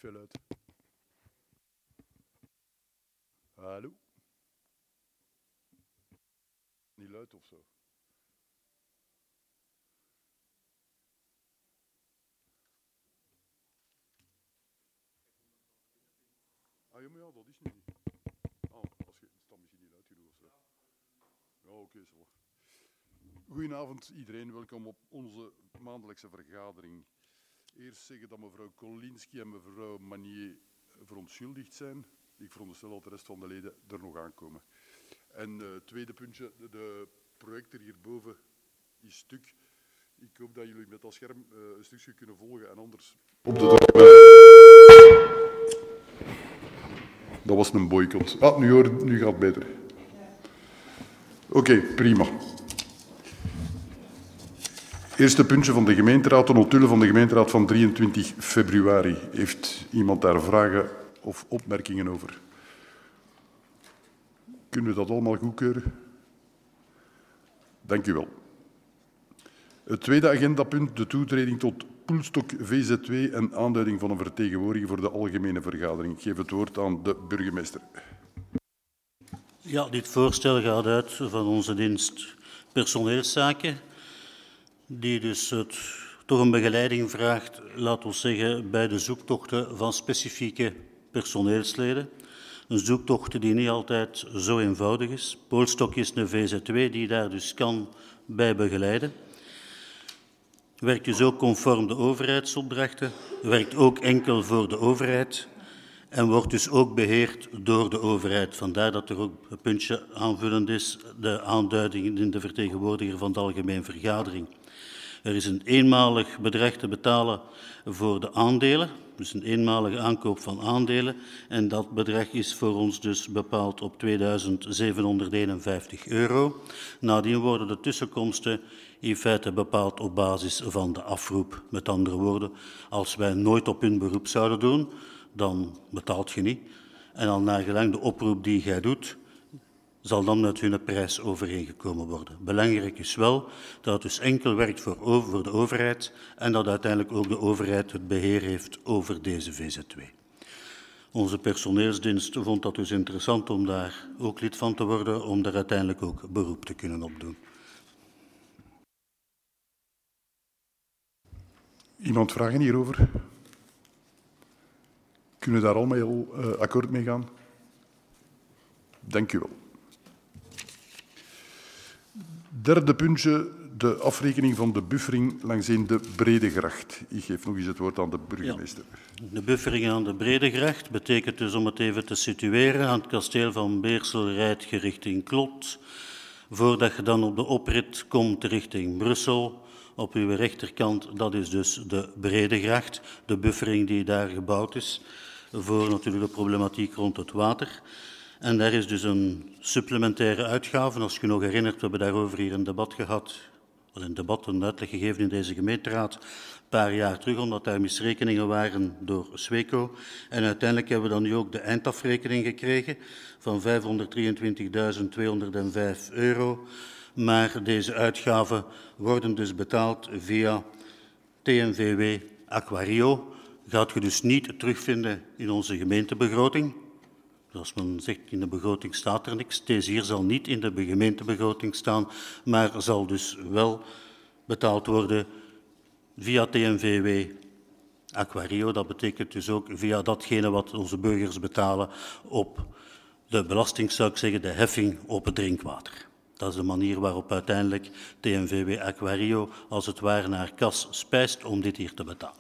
veel luid. Hallo? Niet luid of zo? Ah, ja, maar ja, dat is nu niet. Ah, als je het dan misschien niet luid genoeg of zo. Ja, oké, zo. Goedenavond iedereen, welkom op onze maandelijkse vergadering. Eerst zeggen dat mevrouw Kolinski en mevrouw Manier verontschuldigd zijn. Ik veronderstel dat de rest van de leden er nog aankomen. En tweede puntje, de projector hierboven is stuk. Ik hoop dat jullie met dat scherm een stukje kunnen volgen en anders op de documenten. Dat was een boycott. Ah, nu gaat het beter. Oké, prima. Eerste puntje van de gemeenteraad, de notulen van de gemeenteraad van 23 februari. Heeft iemand daar vragen of opmerkingen over? Kunnen we dat allemaal goedkeuren? Dank u wel. Het tweede agendapunt, de toetreding tot Poelstok VZ2 en aanduiding van een vertegenwoordiger voor de algemene vergadering. Ik geef het woord aan de burgemeester. Ja, dit voorstel gaat uit van onze dienst personeelszaken, die dus toch een begeleiding vraagt, laten we zeggen, bij de zoektochten van specifieke personeelsleden. Een zoektocht die niet altijd zo eenvoudig is. Poelstok is een VZ2 die daar dus kan bij begeleiden. Werkt dus ook conform de overheidsopdrachten, werkt ook enkel voor de overheid en wordt dus ook beheerd door de overheid. Vandaar dat er ook een puntje aanvullend is, de aanduiding in de vertegenwoordiger van de algemene vergadering. Er is een eenmalig bedrag te betalen voor de aandelen, dus een eenmalige aankoop van aandelen. En dat bedrag is voor ons dus bepaald op €2.751. Nadien worden de tussenkomsten in feite bepaald op basis van de afroep. Met andere woorden, als wij nooit op hun beroep zouden doen, dan betaalt je niet. En al naargelang de oproep die jij doet, zal dan met hun prijs overeengekomen worden. Belangrijk is wel dat het dus enkel werkt voor de overheid en dat uiteindelijk ook de overheid het beheer heeft over deze VZ2. Onze personeelsdienst vond dat dus interessant om daar ook lid van te worden, om daar uiteindelijk ook beroep te kunnen op doen. Iemand vragen hierover? Kunnen we daar allemaal akkoord mee gaan? Dank u wel. Derde puntje, de afrekening van de buffering langs de Bredegracht. Ik geef nog eens het woord aan de burgemeester. Ja, de buffering aan de Bredegracht betekent dus, om het even te situeren, aan het kasteel van Beersel rijdt je richting Klot. Voordat je dan op de oprit komt richting Brussel, op uw rechterkant, dat is dus de Bredegracht, de buffering die daar gebouwd is, voor natuurlijk de problematiek rond het water. En daar is dus een supplementaire uitgave. Als je je nog herinnert, we hebben daarover hier een debat gehad, een uitleg gegeven in deze gemeenteraad, een paar jaar terug, omdat daar misrekeningen waren door Sweco. En uiteindelijk hebben we dan nu ook de eindafrekening gekregen van €523.205. Maar deze uitgaven worden dus betaald via TNVW Aquario. Gaat je dus niet terugvinden in onze gemeentebegroting. Zoals men zegt, in de begroting staat er niks. Deze hier zal niet in de gemeentebegroting staan, maar zal dus wel betaald worden via TNVW Aquario. Dat betekent dus ook via datgene wat onze burgers betalen op de belasting, zou ik zeggen, de heffing op het drinkwater. Dat is de manier waarop uiteindelijk TNVW Aquario als het ware naar kas spijst om dit hier te betalen.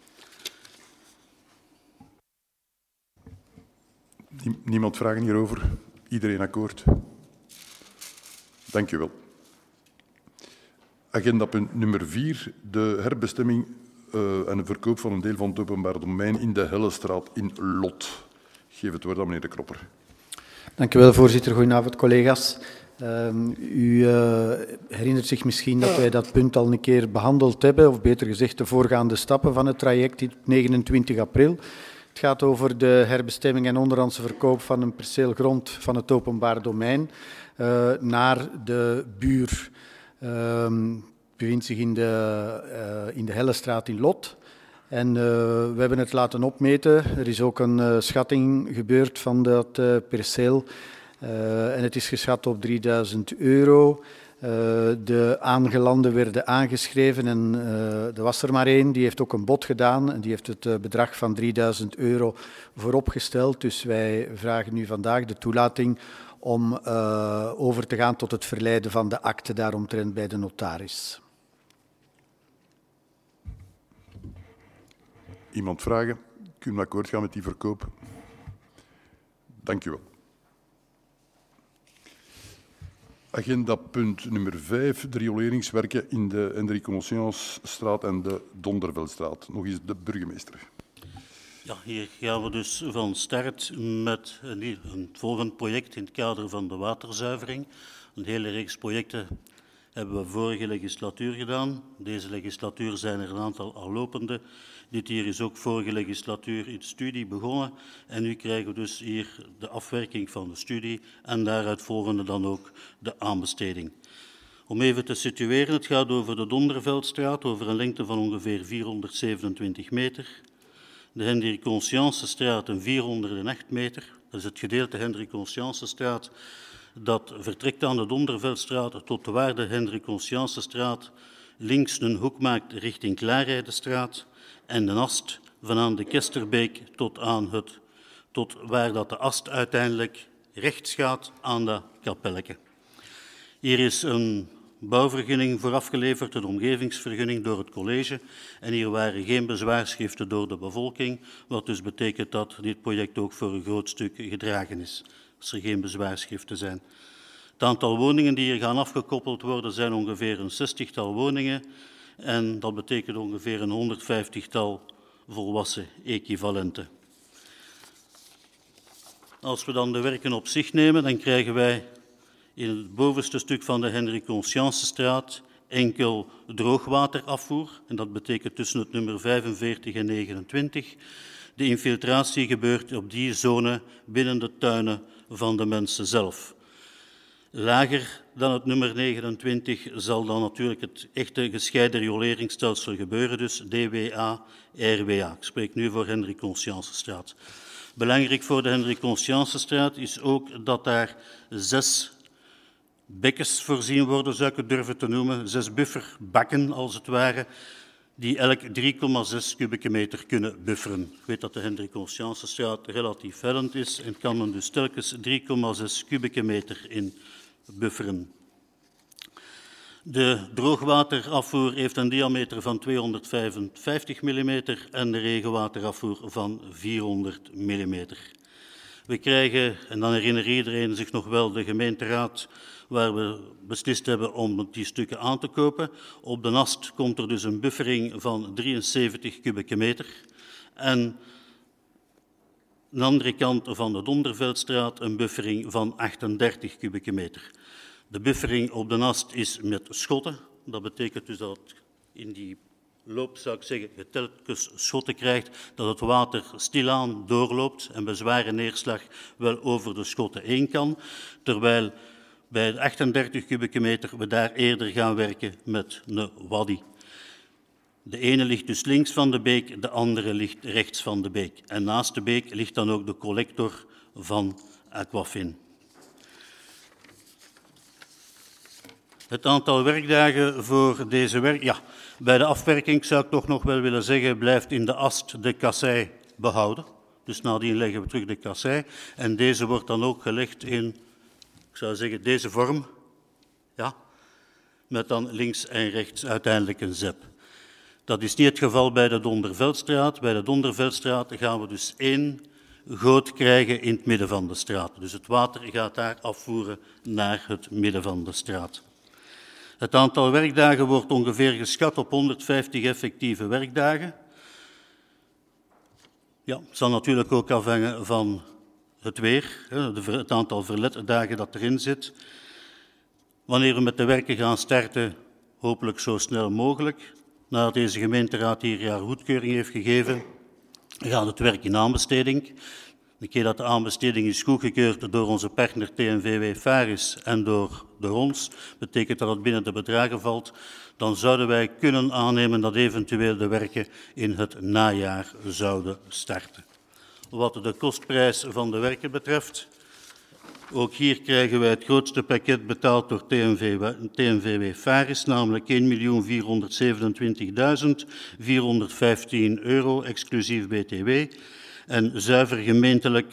Niemand vragen hierover? Iedereen akkoord? Dank u wel. Agendapunt nummer 4, de herbestemming en de verkoop van een deel van het openbaar domein in de Hellestraat in Lot. Ik geef het woord aan meneer De Kropper. Dank u wel, voorzitter. Goedenavond, collega's. U herinnert zich misschien dat wij dat punt al een keer behandeld hebben, of beter gezegd de voorgaande stappen van het traject op 29 april. Het gaat over de herbestemming en onderhandse verkoop van een perceel grond van het openbaar domein naar de buur. Bevindt zich in de Hellestraat in Lot. En we hebben het laten opmeten. Er is ook een schatting gebeurd van dat perceel. En het is geschat op €3000. De aangelanden werden aangeschreven en er was er maar één. Die heeft ook een bod gedaan en die heeft het bedrag van €3000 vooropgesteld. Dus wij vragen nu vandaag de toelating om over te gaan tot het verlijden van de akte daaromtrent bij de notaris. Iemand vragen? Kunnen we akkoord gaan met die verkoop? Dank u wel. Agenda punt nummer 5, de rioleringswerken in de Hendrik Conscience-straat en de Donderveldstraat. Nog eens de burgemeester. Ja, hier gaan we dus van start met een volgend project in het kader van de waterzuivering. Een hele reeks projecten hebben we vorige legislatuur gedaan. Deze legislatuur zijn er een aantal al lopende. Dit hier is ook vorige legislatuur in studie begonnen. En nu krijgen we dus hier de afwerking van de studie en daaruit volgende dan ook de aanbesteding. Om even te situeren, het gaat over de Donderveldstraat, over een lengte van ongeveer 427 meter. De Hendrik Conscience-straat een 408 meter. Dat is het gedeelte Hendrik Conscience-straat dat vertrekt aan de Donderveldstraat tot waar de Hendrik Conscience-straat links een hoek maakt richting Klaarrijdenstraat en de ast van aan de Kesterbeek tot waar dat de ast uiteindelijk rechts gaat aan dat kapelletje. Hier is een bouwvergunning voor afgeleverd, een omgevingsvergunning door het college. En hier waren geen bezwaarschriften door de bevolking, wat dus betekent dat dit project ook voor een groot stuk gedragen is, als er geen bezwaarschriften zijn. Het aantal woningen die hier gaan afgekoppeld worden zijn ongeveer een 60-tal woningen en dat betekent ongeveer een 150-tal volwassen equivalenten. Als we dan de werken op zich nemen, dan krijgen wij in het bovenste stuk van de Hendrik Conscience-straat enkel droogwaterafvoer. En dat betekent tussen het nummer 45 en 29. De infiltratie gebeurt op die zone binnen de tuinen van de mensen zelf. Lager dan het nummer 29 zal dan natuurlijk het echte gescheiden rioleringsstelsel gebeuren, dus DWA, RWA. Ik spreek nu voor Hendrik Conscience-straat. Belangrijk voor de Hendrik Conscience-straat is ook dat daar 6 bekkens voorzien worden, zou ik het durven te noemen, 6 bufferbakken als het ware, die elk 3,6 kubieke meter kunnen bufferen. Ik weet dat de Hendrik Conscience-straat relatief hellend is en kan men dus telkens 3,6 kubieke meter in bufferen. De droogwaterafvoer heeft een diameter van 255 mm en de regenwaterafvoer van 400 mm. We krijgen, en dan herinnert iedereen zich nog wel, de gemeenteraad waar we beslist hebben om die stukken aan te kopen. Op de ast komt er dus een buffering van 73 kubieke meter. En aan de andere kant van de Donderveldstraat een buffering van 38 kubieke meter. De buffering op de ast is met schotten. Dat betekent dus dat in die loop, zou ik zeggen, je telkens schotten krijgt, dat het water stilaan doorloopt en bij zware neerslag wel over de schotten heen kan, terwijl bij de 38 kubieke meter we daar eerder gaan werken met een waddy. De ene ligt dus links van de beek, de andere ligt rechts van de beek. En naast de beek ligt dan ook de collector van Aquafin. Het aantal werkdagen voor deze werk... Ja, bij de afwerking zou ik toch nog wel willen zeggen, blijft in de ast de kassei behouden. Dus nadien leggen we terug de kassei. En deze wordt dan ook gelegd in, ik zou zeggen, deze vorm. Ja, met dan links en rechts uiteindelijk een zep. Dat is niet het geval bij de Donderveldstraat. Bij de Donderveldstraat gaan we dus 1 goot krijgen in het midden van de straat. Dus het water gaat daar afvoeren naar het midden van de straat. Het aantal werkdagen wordt ongeveer geschat op 150 effectieve werkdagen. Ja, het zal natuurlijk ook afhangen van het weer, het aantal verletdagen dat erin zit. Wanneer we met de werken gaan starten, hopelijk zo snel mogelijk. Nadat deze gemeenteraad hier haar goedkeuring heeft gegeven, gaat het werk in aanbesteding. Een keer dat de aanbesteding is goedgekeurd door onze partner TNVW Faris en door ons, betekent dat het binnen de bedragen valt, dan zouden wij kunnen aannemen dat eventueel de werken in het najaar zouden starten. Wat de kostprijs van de werken betreft, ook hier krijgen wij het grootste pakket betaald door TNVW Faris, namelijk €1.427.415 exclusief BTW en zuiver gemeentelijk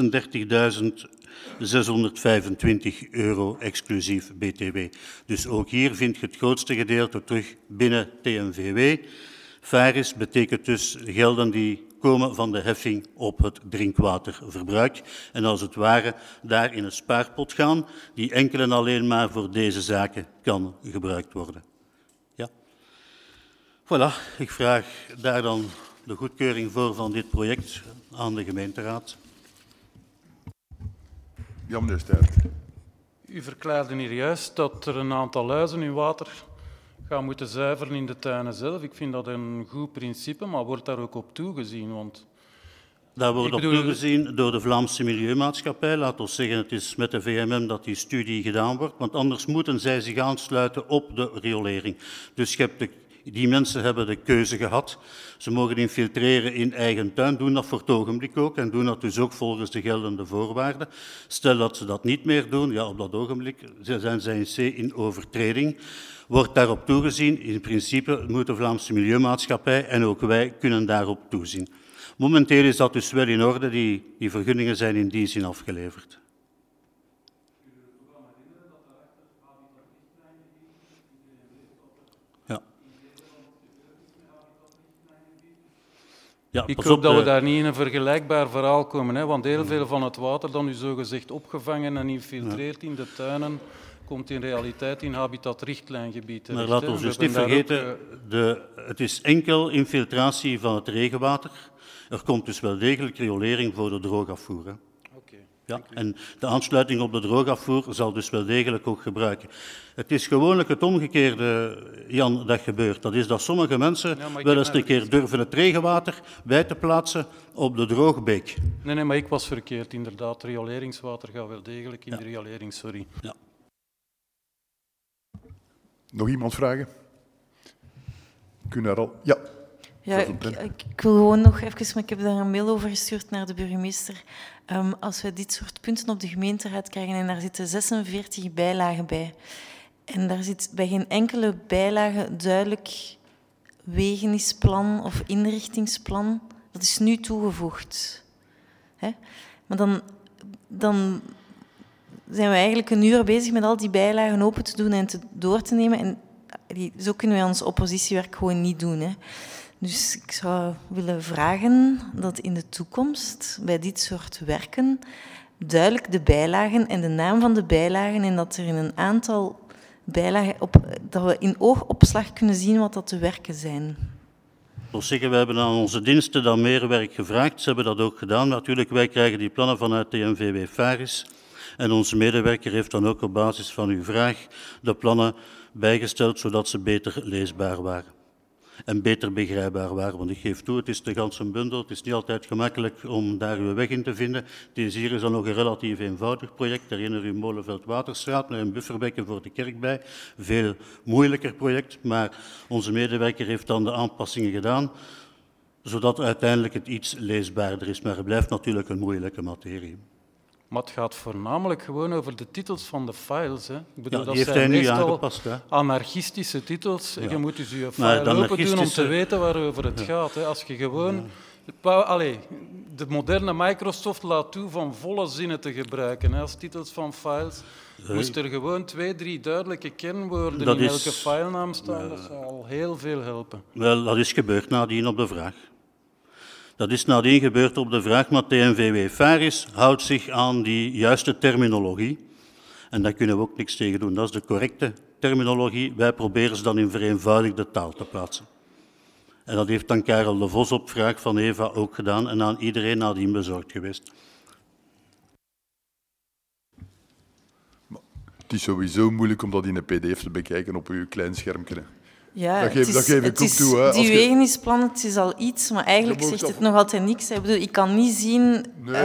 €36.625 exclusief BTW. Dus ook hier vind je het grootste gedeelte terug binnen TNVW. Faris betekent dus gelden die komen van de heffing op het drinkwaterverbruik en als het ware daar in een spaarpot gaan die enkel en alleen maar voor deze zaken kan gebruikt worden. Ja. Voilà, ik vraag daar dan de goedkeuring voor van dit project aan de gemeenteraad. Ja, meneer Sterk. U verklaarde hier juist dat er een aantal luizen in water gaan moeten zuiveren in de tuinen zelf. Ik vind dat een goed principe, maar wordt daar ook op toegezien? Want daar wordt op toegezien door de Vlaamse Milieumaatschappij. Laat ons zeggen, het is met de VMM dat die studie gedaan wordt, want anders moeten zij zich aansluiten op de riolering. Dus die mensen hebben de keuze gehad. Ze mogen infiltreren in eigen tuin, doen dat voor het ogenblik ook en doen dat dus ook volgens de geldende voorwaarden. Stel dat ze dat niet meer doen, ja, op dat ogenblik zijn zij in C in overtreding. Wordt daarop toegezien? In principe moet de Vlaamse Milieumaatschappij en ook wij kunnen daarop toezien. Momenteel is dat dus wel in orde, die vergunningen zijn in die zin afgeleverd. Ja, ik hoop dat we daar niet in een vergelijkbaar verhaal komen, hè? Want heel veel van het water dat nu zogezegd opgevangen en infiltreert in de tuinen, komt in realiteit in habitatrichtlijngebied terecht. Maar laten we dus niet vergeten, het is enkel infiltratie van het regenwater. Er komt dus wel degelijk riolering voor de droogafvoer. Hè. Ja, en de aansluiting op de droogafvoer zal dus wel degelijk ook gebruiken. Het is gewoonlijk het omgekeerde, Jan, dat gebeurt. Dat is dat sommige mensen wel eens een keer durven het regenwater bij te plaatsen op de droogbeek. Nee, maar ik was verkeerd. Inderdaad, rioleringswater gaat wel degelijk in de riolering, sorry. Ja. Nog iemand vragen? Kunnen er al... Ja. Ja, ik wil gewoon nog even, maar ik heb daar een mail over gestuurd naar de burgemeester. Als we dit soort punten op de gemeenteraad krijgen en daar zitten 46 bijlagen bij, en daar zit bij geen enkele bijlage duidelijk wegenisplan of inrichtingsplan, dat is nu toegevoegd. Hè? Maar dan zijn we eigenlijk een uur bezig met al die bijlagen open te doen en door te nemen. En zo kunnen wij ons oppositiewerk gewoon niet doen. Hè. Dus ik zou willen vragen dat in de toekomst bij dit soort werken duidelijk de bijlagen en de naam van de bijlagen en dat er in een aantal bijlagen dat we in oogopslag kunnen zien wat dat de werken zijn. Ik zeggen, we hebben aan onze diensten dan meer werk gevraagd. Ze hebben dat ook gedaan. Natuurlijk, wij krijgen die plannen vanuit de NVW Faris. En onze medewerker heeft dan ook op basis van uw vraag de plannen bijgesteld, zodat ze beter leesbaar waren. En beter begrijpbaar waren. Want ik geef toe, het is de ganse bundel. Het is niet altijd gemakkelijk om daar uw weg in te vinden. Deze hier is dan nog een relatief eenvoudig project. Herinner u Molenveld-Waterstraat met een bufferbekken voor de kerk bij. Veel moeilijker project, maar onze medewerker heeft dan de aanpassingen gedaan, zodat uiteindelijk het iets leesbaarder is. Maar het blijft natuurlijk een moeilijke materie. Maar het gaat voornamelijk gewoon over de titels van de files. Hè. Ik bedoel, Ja, dat heeft hij zijn nu meestal aangepast, hè? anarchistische titels. Ja. Je moet dus je Maar file open doen om te anarchistische- weten waarover het gaat. Hè. Als je gewoon... de moderne Microsoft laat toe van volle zinnen te gebruiken hè, als titels van files. Moest er gewoon 2, 3 duidelijke kernwoorden Dat in is- elke filenaam staan, dat zou al heel veel helpen. Wel, dat is gebeurd nadien op de vraag. Dat is nadien gebeurd op de vraag, maar TNVW Faris houdt zich aan die juiste terminologie. En daar kunnen we ook niks tegen doen. Dat is de correcte terminologie. Wij proberen ze dan in vereenvoudigde taal te plaatsen. En dat heeft dan Karel de Vos op vraag van Eva ook gedaan en aan iedereen nadien bezorgd geweest. Het is sowieso moeilijk om dat in een pdf te bekijken op uw klein schermpje. Ja, dat geef ik ook toe. Hè. Die wegenisplan, het is al iets, maar eigenlijk zegt het nog altijd niks. Ik bedoel, ik kan niet zien...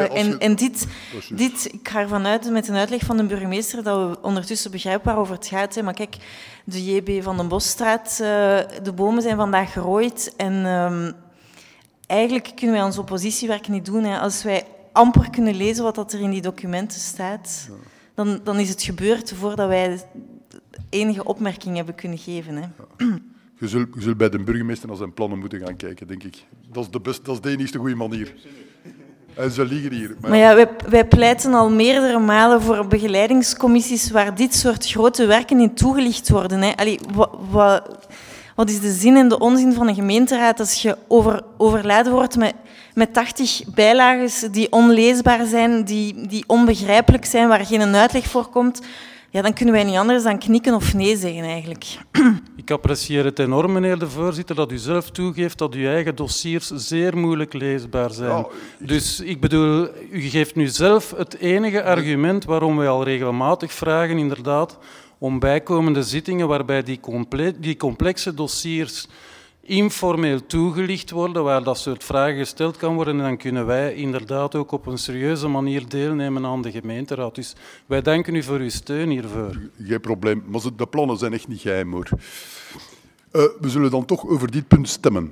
Dit, ik ga ervan uit, met een uitleg van de burgemeester, dat we ondertussen begrijpen waarover het gaat. Hè. Maar kijk, de JB van den Bosstraat, de bomen zijn vandaag gerooid. En eigenlijk kunnen wij ons oppositiewerk niet doen. Hè. Als wij amper kunnen lezen wat er in die documenten staat, dan is het gebeurd voordat wij enige opmerking hebben kunnen geven. Hè. Ja. Je zult bij de burgemeester naar zijn plannen moeten gaan kijken, denk ik. Dat is de enige goede manier. En ze liggen hier. Maar ja, wij pleiten al meerdere malen voor begeleidingscommissies waar dit soort grote werken in toegelicht worden. Hè. Allee, wat is de zin en de onzin van een gemeenteraad als je overladen wordt met 80 bijlagen die onleesbaar zijn, die onbegrijpelijk zijn, waar geen uitleg voor komt? Ja, dan kunnen wij niet anders dan knikken of nee zeggen, eigenlijk. Ik apprecieer het enorm, meneer de voorzitter, dat u zelf toegeeft dat uw eigen dossiers zeer moeilijk leesbaar zijn. Ja, Dus ik bedoel, u geeft nu zelf het enige argument waarom wij al regelmatig vragen, inderdaad, om bijkomende zittingen waarbij die complexe dossiers informeel toegelicht worden, waar dat soort vragen gesteld kan worden. En dan kunnen wij inderdaad ook op een serieuze manier deelnemen aan de gemeenteraad. Dus wij danken u voor uw steun hiervoor. Geen probleem, maar de plannen zijn echt niet geheim, hoor. We zullen dan toch over dit punt stemmen.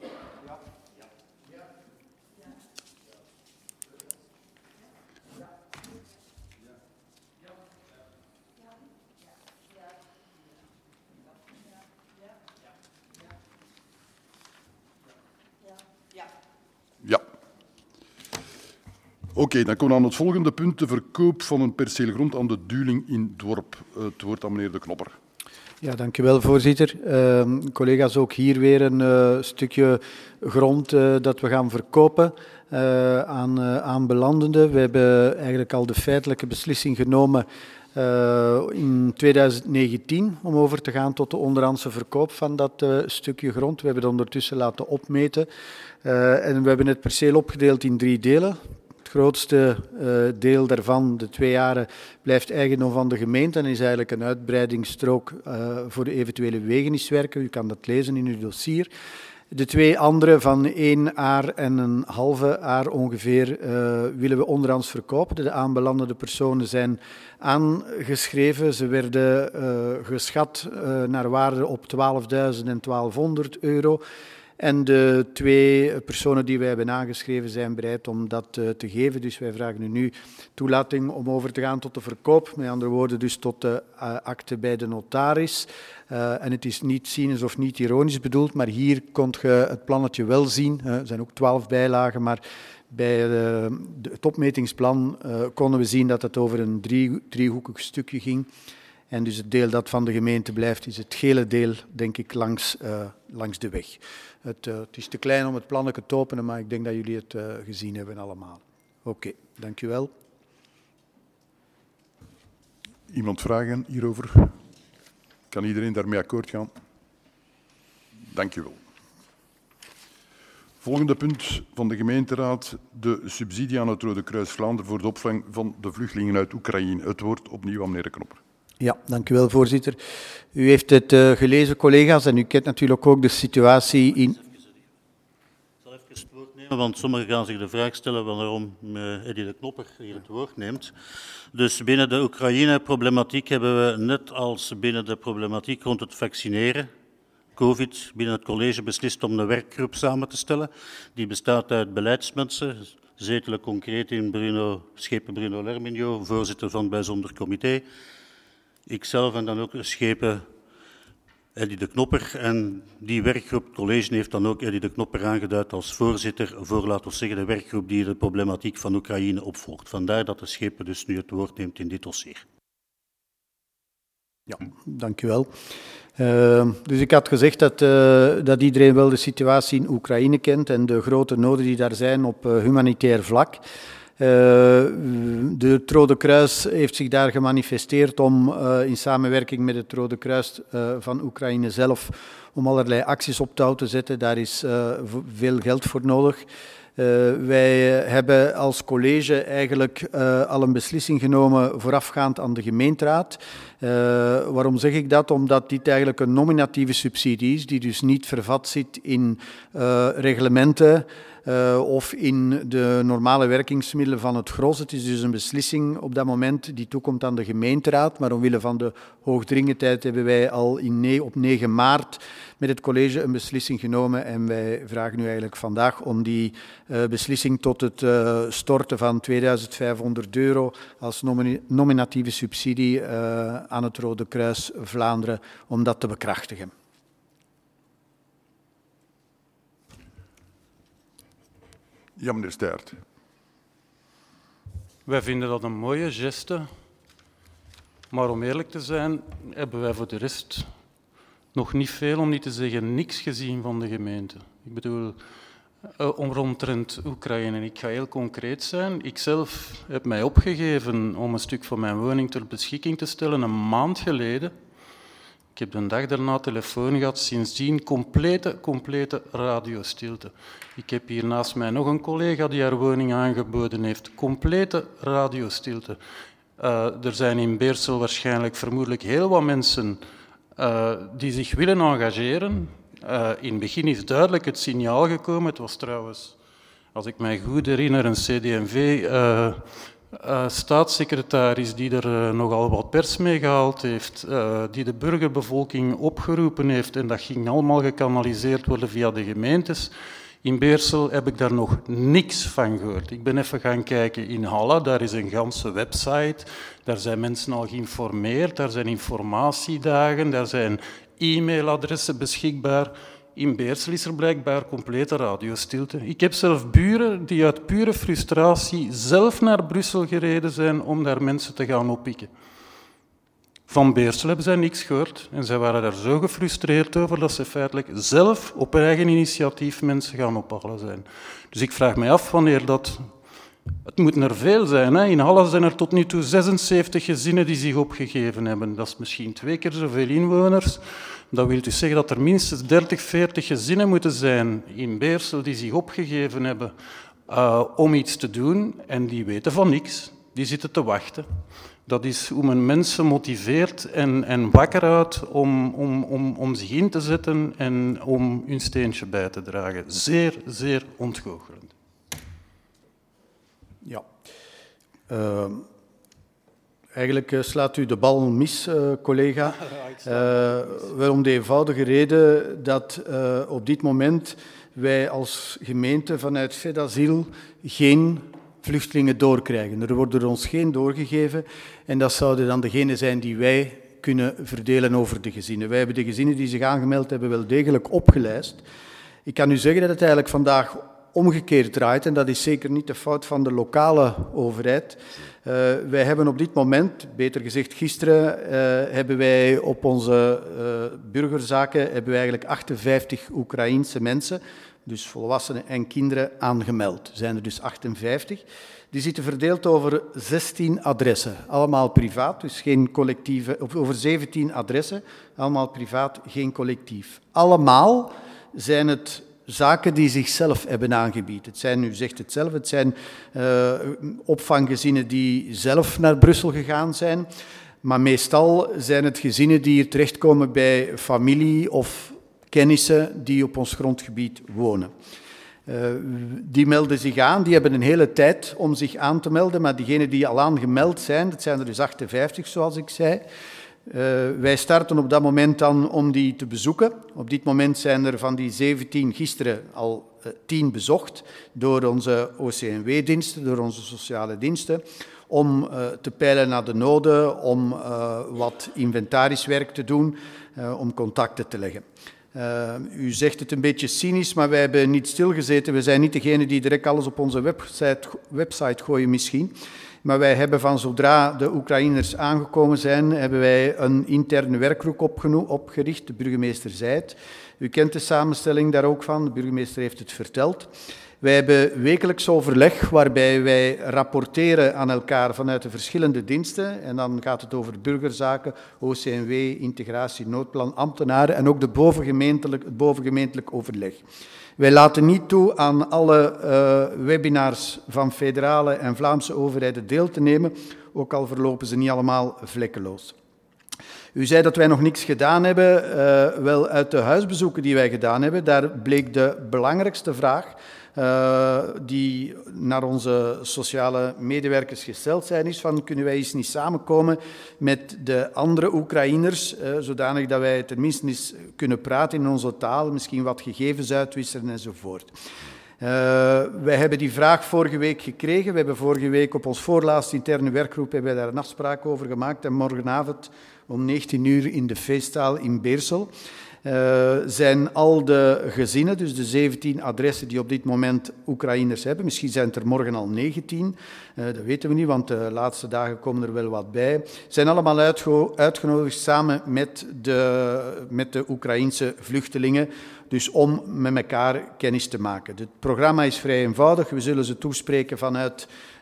Ja. Oké, dan komen we aan het volgende punt. De verkoop van een perceel grond aan de Duling in Dorp. Het woord aan meneer De Knopper. Ja, dank u wel, voorzitter. Collega's, ook hier weer een stukje grond dat we gaan verkopen aan belandenden. We hebben eigenlijk al de feitelijke beslissing genomen in 2019 om over te gaan tot de onderhandse verkoop van dat stukje grond. We hebben het ondertussen laten opmeten en we hebben het perceel opgedeeld in 3 delen. Het grootste deel daarvan, de 2 jaren, blijft eigendom van de gemeente en is eigenlijk een uitbreidingsstrook voor de eventuele wegeniswerken. U kan dat lezen in uw dossier. De 2 andere van 1 aar en een halve aar ongeveer willen we onderhands verkopen. De aanbelandende personen zijn aangeschreven. Ze werden geschat naar waarde op 12.000 en 1200 euro. En de 2 personen die wij hebben aangeschreven zijn bereid om dat te geven. Dus wij vragen u nu toelating om over te gaan tot de verkoop. Met andere woorden dus tot de akte bij de notaris. En het is niet cynisch of niet ironisch bedoeld, maar hier kon je het plannetje wel zien. Er zijn ook 12 bijlagen, maar bij het opmetingsplan konden we zien dat het over een driehoekig stukje ging. En dus het deel dat van de gemeente blijft, is het gele deel, denk ik, langs de weg. Het is te klein om het plannetje te openen, maar ik denk dat jullie het gezien hebben allemaal. Oké, dank u wel. Iemand vragen hierover? Kan iedereen daarmee akkoord gaan? Dank u wel. Volgende punt van de gemeenteraad, de subsidie aan het Rode Kruis Vlaanderen voor de opvang van de vluchtelingen uit Oekraïne. Het woord opnieuw aan meneer De Knopper. Ja, dank u wel, voorzitter. U heeft het gelezen, collega's, en u kent natuurlijk ook de situatie in... Ik zal even het woord nemen, want sommigen gaan zich de vraag stellen waarom Eddy De Knopper hier het woord neemt. Dus binnen de Oekraïne-problematiek hebben we, net als binnen de problematiek rond het vaccineren, COVID, binnen het college beslist om een werkgroep samen te stellen. Die bestaat uit beleidsmensen, zetelen concreet in schepen Bruno Lerminio, voorzitter van het bijzonder comité. Ikzelf en dan ook schepen Eddy De Knopper. En die werkgroep, het college, heeft dan ook Eddy De Knopper aangeduid als voorzitter voor, laten we zeggen, de werkgroep die de problematiek van Oekraïne opvolgt. Vandaar dat de schepen dus nu het woord neemt in dit dossier. Ja, dank u wel. Dus ik had gezegd dat iedereen wel de situatie in Oekraïne kent en de grote noden die daar zijn op humanitair vlak. Het Rode Kruis heeft zich daar gemanifesteerd om in samenwerking met het Rode Kruis van Oekraïne zelf om allerlei acties op touw te zetten. Daar is veel geld voor nodig. Wij hebben als college eigenlijk al een beslissing genomen voorafgaand aan de gemeenteraad. Waarom zeg ik dat? Omdat dit eigenlijk een nominatieve subsidie is, die dus niet vervat zit in reglementen of in de normale werkingsmiddelen van het GROS. Het is dus een beslissing op dat moment die toekomt aan de gemeenteraad, maar omwille van de hoogdringendheid hebben wij al op 9 maart met het college een beslissing genomen en wij vragen u eigenlijk vandaag om die beslissing tot het storten van €2500 als nominatieve subsidie aan het Rode Kruis Vlaanderen, om dat te bekrachtigen. Ja, meneer Staert. Wij vinden dat een mooie geste, maar om eerlijk te zijn, hebben wij voor de rest nog niet veel, om niet te zeggen niks gezien van de gemeente. Ik bedoel, omtrent Oekraïne. Ik ga heel concreet zijn. Ik zelf heb mij opgegeven om een stuk van mijn woning ter beschikking te stellen een maand geleden. Ik heb de dag daarna telefoon gehad, sindsdien complete radiostilte. Ik heb hier naast mij nog een collega die haar woning aangeboden heeft. Complete radiostilte. Er zijn in Beersel waarschijnlijk vermoedelijk heel wat mensen die zich willen engageren. In het begin is duidelijk het signaal gekomen. Het was trouwens, als ik mij goed herinner, een CD&V-staatssecretaris die er nogal wat pers mee gehaald heeft, die de burgerbevolking opgeroepen heeft en dat ging allemaal gekanaliseerd worden via de gemeentes. In Beersel heb ik daar nog niks van gehoord. Ik ben even gaan kijken in Halle, daar is een ganse website, daar zijn mensen al geïnformeerd, daar zijn informatiedagen, daar zijn e-mailadressen beschikbaar. In Beersel is er blijkbaar complete radiostilte. Ik heb zelf buren die uit pure frustratie zelf naar Brussel gereden zijn om daar mensen te gaan oppikken. Van Beersel hebben zij niks gehoord en zij waren daar zo gefrustreerd over dat ze feitelijk zelf op eigen initiatief mensen gaan ophalen zijn. Dus ik vraag me af wanneer dat... Het moeten er veel zijn. Hè? In Halle zijn er tot nu toe 76 gezinnen die zich opgegeven hebben. Dat is misschien 2 keer zoveel inwoners. Dat wil dus zeggen dat er minstens 30, 40 gezinnen moeten zijn in Beersel die zich opgegeven hebben om iets te doen. En die weten van niks. Die zitten te wachten. Dat is hoe men mensen motiveert en wakker houdt om zich in te zetten en om hun steentje bij te dragen. Zeer, zeer ontgoochelend. Ja. Eigenlijk slaat u de bal mis, collega. Wel om de eenvoudige reden dat op dit moment wij als gemeente vanuit FedAsyl geen vluchtelingen doorkrijgen. Er worden ons geen doorgegeven en dat zouden dan degenen zijn die wij kunnen verdelen over de gezinnen. Wij hebben de gezinnen die zich aangemeld hebben wel degelijk opgelijst. Ik kan u zeggen dat het eigenlijk vandaag omgekeerd draait en dat is zeker niet de fout van de lokale overheid. Wij hebben op dit moment, beter gezegd gisteren, hebben wij op onze burgerzaken hebben wij eigenlijk 58 Oekraïense mensen, dus volwassenen en kinderen, aangemeld. Er zijn er dus 58. Die zitten verdeeld over 16 adressen, allemaal privaat, dus geen collectieve, of over 17 adressen, allemaal privaat, geen collectief. Allemaal zijn het zaken die zichzelf hebben aangebied. Het zijn, u zegt het zelf, het zijn opvanggezinnen die zelf naar Brussel gegaan zijn, maar meestal zijn het gezinnen die hier terechtkomen bij familie of kennissen die op ons grondgebied wonen. Die melden zich aan, die hebben een hele tijd om zich aan te melden, maar diegenen die al aangemeld zijn, dat zijn er dus 58 zoals ik zei. Wij starten op dat moment dan om die te bezoeken. Op dit moment zijn er van die 17 gisteren al 10 bezocht door onze OCMW-diensten, door onze sociale diensten, om te peilen naar de noden, om wat inventariswerk te doen, om contacten te leggen. U zegt het een beetje cynisch, maar wij hebben niet stilgezeten. We zijn niet degene die direct alles op onze website gooien misschien. Maar wij hebben van zodra de Oekraïners aangekomen zijn, hebben wij een interne werkgroep opgericht. De burgemeester zei het. U kent de samenstelling daar ook van. De burgemeester heeft het verteld. Wij hebben wekelijks overleg waarbij wij rapporteren aan elkaar vanuit de verschillende diensten. En dan gaat het over burgerzaken, OCMW, integratie, noodplan, ambtenaren en ook het bovengemeentelijk overleg. Wij laten niet toe aan alle webinars van federale en Vlaamse overheden deel te nemen, ook al verlopen ze niet allemaal vlekkeloos. U zei dat wij nog niks gedaan hebben. Wel, uit de huisbezoeken die wij gedaan hebben, daar bleek de belangrijkste vraag die naar onze sociale medewerkers gesteld zijn, is van kunnen wij eens niet samenkomen met de andere Oekraïners, zodanig dat wij tenminste eens kunnen praten in onze taal, misschien wat gegevens uitwisselen enzovoort. Wij hebben die vraag vorige week gekregen. We hebben vorige week op ons voorlaatste interne werkgroep hebben wij daar een afspraak over gemaakt en morgenavond om 19 uur in de feestzaal in Beersel zijn al de gezinnen, dus de 17 adressen die op dit moment Oekraïners hebben, misschien zijn het er morgen al 19, dat weten we niet, want de laatste dagen komen er wel wat bij, zijn allemaal uitgenodigd samen met de Oekraïense vluchtelingen, dus om met elkaar kennis te maken. Het programma is vrij eenvoudig, we zullen ze toespreken vanuit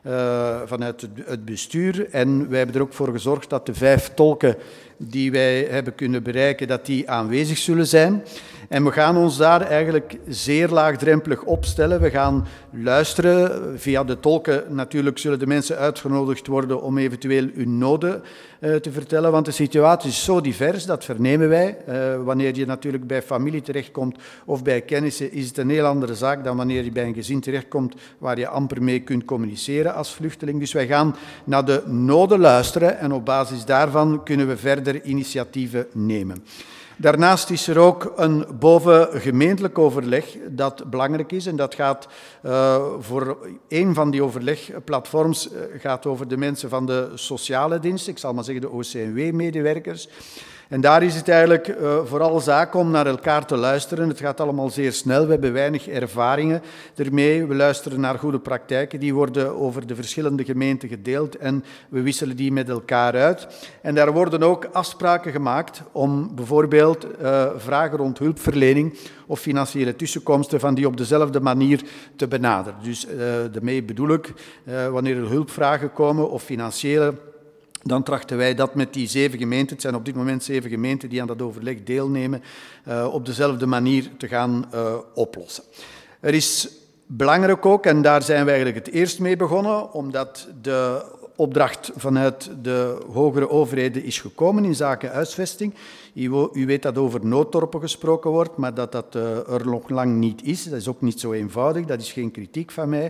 het bestuur en wij hebben er ook voor gezorgd dat de 5 tolken die wij hebben kunnen bereiken, dat die aanwezig zullen zijn. En we gaan ons daar eigenlijk zeer laagdrempelig opstellen. We gaan luisteren. Via de tolken natuurlijk zullen de mensen uitgenodigd worden om eventueel hun noden te vertellen. Want de situatie is zo divers, dat vernemen wij. Wanneer je natuurlijk bij familie terechtkomt of bij kennissen, is het een heel andere zaak dan wanneer je bij een gezin terechtkomt waar je amper mee kunt communiceren als vluchteling. Dus wij gaan naar de noden luisteren en op basis daarvan kunnen we verder initiatieven nemen. Daarnaast is er ook een bovengemeentelijk overleg dat belangrijk is en dat gaat voor een van die overlegplatforms gaat over de mensen van de sociale dienst, ik zal maar zeggen de OCMW-medewerkers. En daar is het eigenlijk vooral zaak om naar elkaar te luisteren. Het gaat allemaal zeer snel, we hebben weinig ervaringen ermee. We luisteren naar goede praktijken, die worden over de verschillende gemeenten gedeeld en we wisselen die met elkaar uit. En daar worden ook afspraken gemaakt om bijvoorbeeld vragen rond hulpverlening of financiële tussenkomsten van die op dezelfde manier te benaderen. Dus daarmee bedoel ik, wanneer er hulpvragen komen of financiële, dan trachten wij dat met die 7 gemeenten, het zijn op dit moment 7 gemeenten die aan dat overleg deelnemen, op dezelfde manier te gaan oplossen. Er is belangrijk ook, en daar zijn we eigenlijk het eerst mee begonnen, omdat de opdracht vanuit de hogere overheden is gekomen in zaken huisvesting. U weet dat over nooddorpen gesproken wordt, maar dat er nog lang niet is. Dat is ook niet zo eenvoudig, dat is geen kritiek van mij.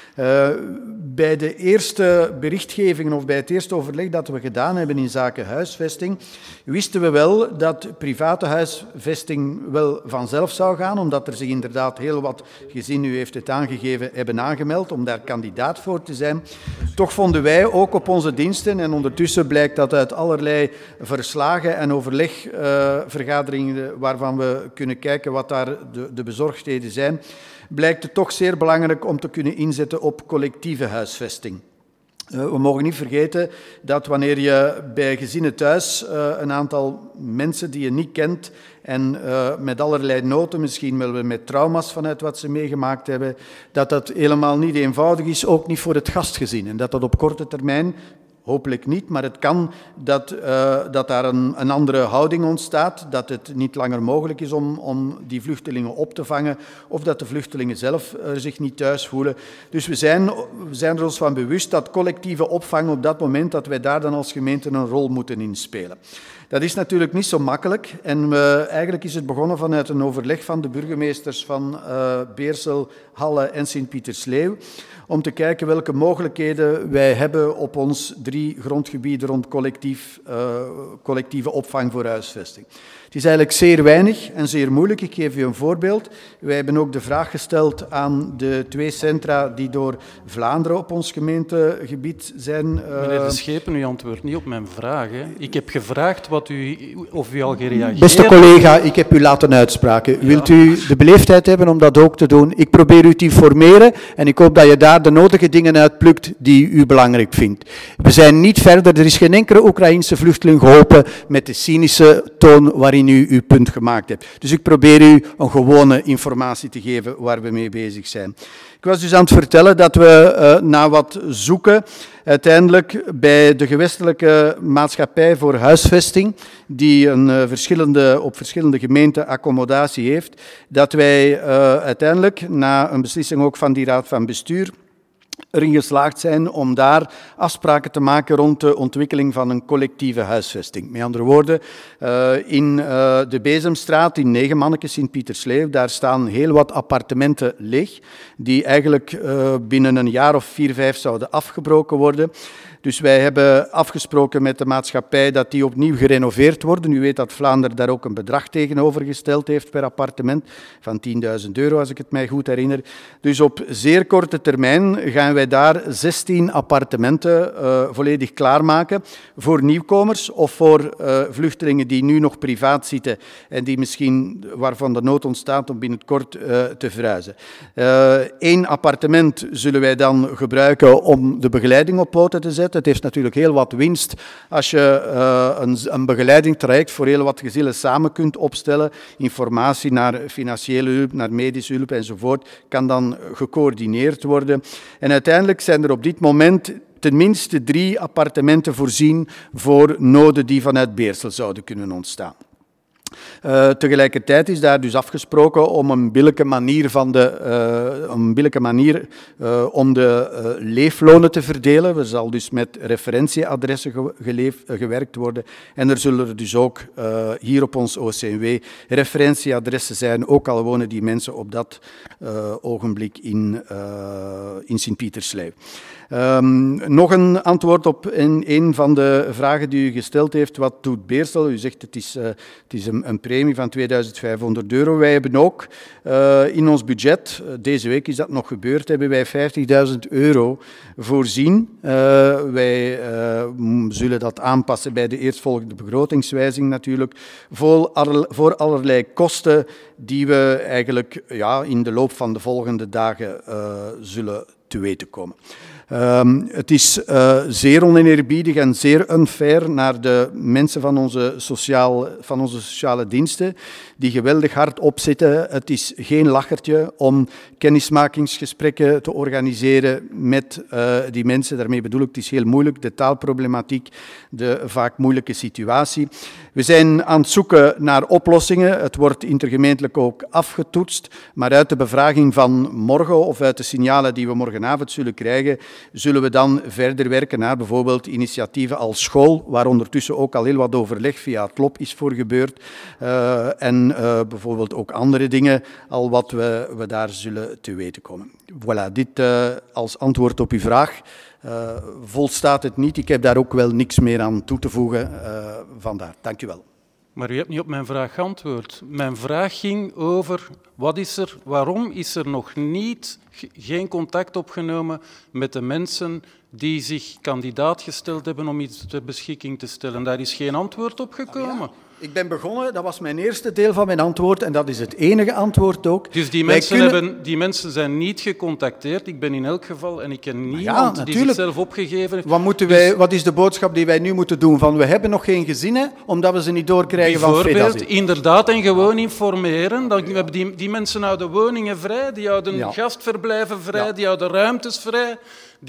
Bij de eerste berichtgevingen of bij het eerste overleg dat we gedaan hebben in zaken huisvesting, wisten we wel dat private huisvesting wel vanzelf zou gaan, omdat er zich inderdaad heel wat gezinnen, u heeft het aangegeven, hebben aangemeld om daar kandidaat voor te zijn. Toch vonden wij ook op onze diensten, en ondertussen blijkt dat uit allerlei verslagen en overlegvergaderingen waarvan we kunnen kijken wat daar de bezorgdheden zijn, blijkt het toch zeer belangrijk om te kunnen inzetten op collectieve huisvesting. We mogen niet vergeten dat wanneer je bij gezinnen thuis een aantal mensen die je niet kent en met allerlei noten, misschien wel met trauma's vanuit wat ze meegemaakt hebben, dat dat helemaal niet eenvoudig is, ook niet voor het gastgezin. En dat dat op korte termijn, hopelijk niet, maar het kan dat daar een andere houding ontstaat, dat het niet langer mogelijk is om die vluchtelingen op te vangen of dat de vluchtelingen zelf zich niet thuis voelen. Dus we zijn er ons van bewust dat collectieve opvang op dat moment, dat wij daar dan als gemeente een rol moeten inspelen. Dat is natuurlijk niet zo makkelijk en eigenlijk is het begonnen vanuit een overleg van de burgemeesters van Beersel, Halle en Sint-Pietersleeuw, om te kijken welke mogelijkheden wij hebben op ons 3 grondgebieden rond collectieve opvang voor huisvesting. Het is eigenlijk zeer weinig en zeer moeilijk. Ik geef u een voorbeeld. Wij hebben ook de vraag gesteld aan de 2 centra die door Vlaanderen op ons gemeentegebied zijn. Meneer De Schepen, u antwoordt niet op mijn vraag. Hè. Ik heb gevraagd of u al gereageerd. Beste collega, ik heb u laten uitspraken. Ja. Wilt u de beleefdheid hebben om dat ook te doen? Ik probeer u te informeren en ik hoop dat je daar de nodige dingen uitplukt die u belangrijk vindt. We zijn niet verder. Er is geen enkele Oekraïense vluchteling geholpen met de cynische toon waarin u uw punt gemaakt hebt. Dus ik probeer u een gewone informatie te geven waar we mee bezig zijn. Ik was dus aan het vertellen dat we na wat zoeken uiteindelijk bij de gewestelijke maatschappij voor huisvesting, die op verschillende gemeenten accommodatie heeft, dat wij uiteindelijk na een beslissing ook van die raad van bestuur erin geslaagd zijn om daar afspraken te maken rond de ontwikkeling van een collectieve huisvesting. Met andere woorden, in de Bezemstraat, in Negenmanneke, Sint-Pietersleeuw, daar staan heel wat appartementen leeg, die eigenlijk binnen een jaar of 4, 5 zouden afgebroken worden. Dus wij hebben afgesproken met de maatschappij dat die opnieuw gerenoveerd worden. U weet dat Vlaanderen daar ook een bedrag tegenover gesteld heeft per appartement van €10.000, als ik het mij goed herinner. Dus op zeer korte termijn gaan wij daar 16 appartementen volledig klaarmaken voor nieuwkomers of voor vluchtelingen die nu nog privaat zitten en die misschien waarvan de nood ontstaat om binnenkort te verhuizen. 1 appartement zullen wij dan gebruiken om de begeleiding op poten te zetten. Het heeft natuurlijk heel wat winst als je een begeleidingstraject voor heel wat gezinnen samen kunt opstellen. Informatie naar financiële hulp, naar medische hulp enzovoort kan dan gecoördineerd worden. En uiteindelijk zijn er op dit moment tenminste 3 appartementen voorzien voor noden die vanuit Beersel zouden kunnen ontstaan. Tegelijkertijd is daar dus afgesproken om een billijke manier om de leeflonen te verdelen. Er zal dus met referentieadressen gewerkt worden. En er zullen er dus ook hier op ons OCMW referentieadressen zijn, ook al wonen die mensen op dat ogenblik in Sint-Pietersleeuw. Nog een antwoord op een van de vragen die u gesteld heeft. Wat doet Beersel? U zegt het is een premie van €2.500. Wij hebben ook in ons budget, deze week is dat nog gebeurd, hebben wij €50.000 voorzien. Wij zullen dat aanpassen bij de eerstvolgende begrotingswijziging natuurlijk, voor allerlei kosten die we eigenlijk in de loop van de volgende dagen zullen te weten komen. Het is zeer oneerbiedig en zeer unfair naar de mensen van onze sociale diensten, die geweldig hard opzitten. Het is geen lachertje om kennismakingsgesprekken te organiseren met die mensen. Daarmee bedoel ik, het is heel moeilijk, de taalproblematiek, de vaak moeilijke situatie. We zijn aan het zoeken naar oplossingen. Het wordt intergemeentelijk ook afgetoetst, maar uit de bevraging van morgen of uit de signalen die we morgenavond zullen krijgen, zullen we dan verder werken naar bijvoorbeeld initiatieven als school, waar ondertussen ook al heel wat overleg via het LOP is voor gebeurd, en bijvoorbeeld ook andere dingen, al wat we daar zullen te weten komen. Voilà, dit als antwoord op uw vraag. Volstaat het niet, ik heb daar ook wel niks meer aan toe te voegen, vandaar. Dank u wel. Maar u hebt niet op mijn vraag geantwoord. Mijn vraag ging over waarom is er nog geen contact opgenomen met de mensen die zich kandidaat gesteld hebben om iets ter beschikking te stellen. Daar is geen antwoord op gekomen. Ja. Ik ben begonnen, dat was mijn eerste deel van mijn antwoord en dat is het enige antwoord ook. Dus die mensen zijn niet gecontacteerd. Ik ben in elk geval, en ik ken niemand die zichzelf opgegeven heeft. Wat is de boodschap die wij nu moeten doen? Van we hebben nog geen gezinnen, omdat we ze niet doorkrijgen van FEDASI. Bijvoorbeeld, inderdaad, en gewoon informeren. Dan hebben die mensen houden woningen vrij, die houden gastverblijven vrij, die houden ruimtes vrij.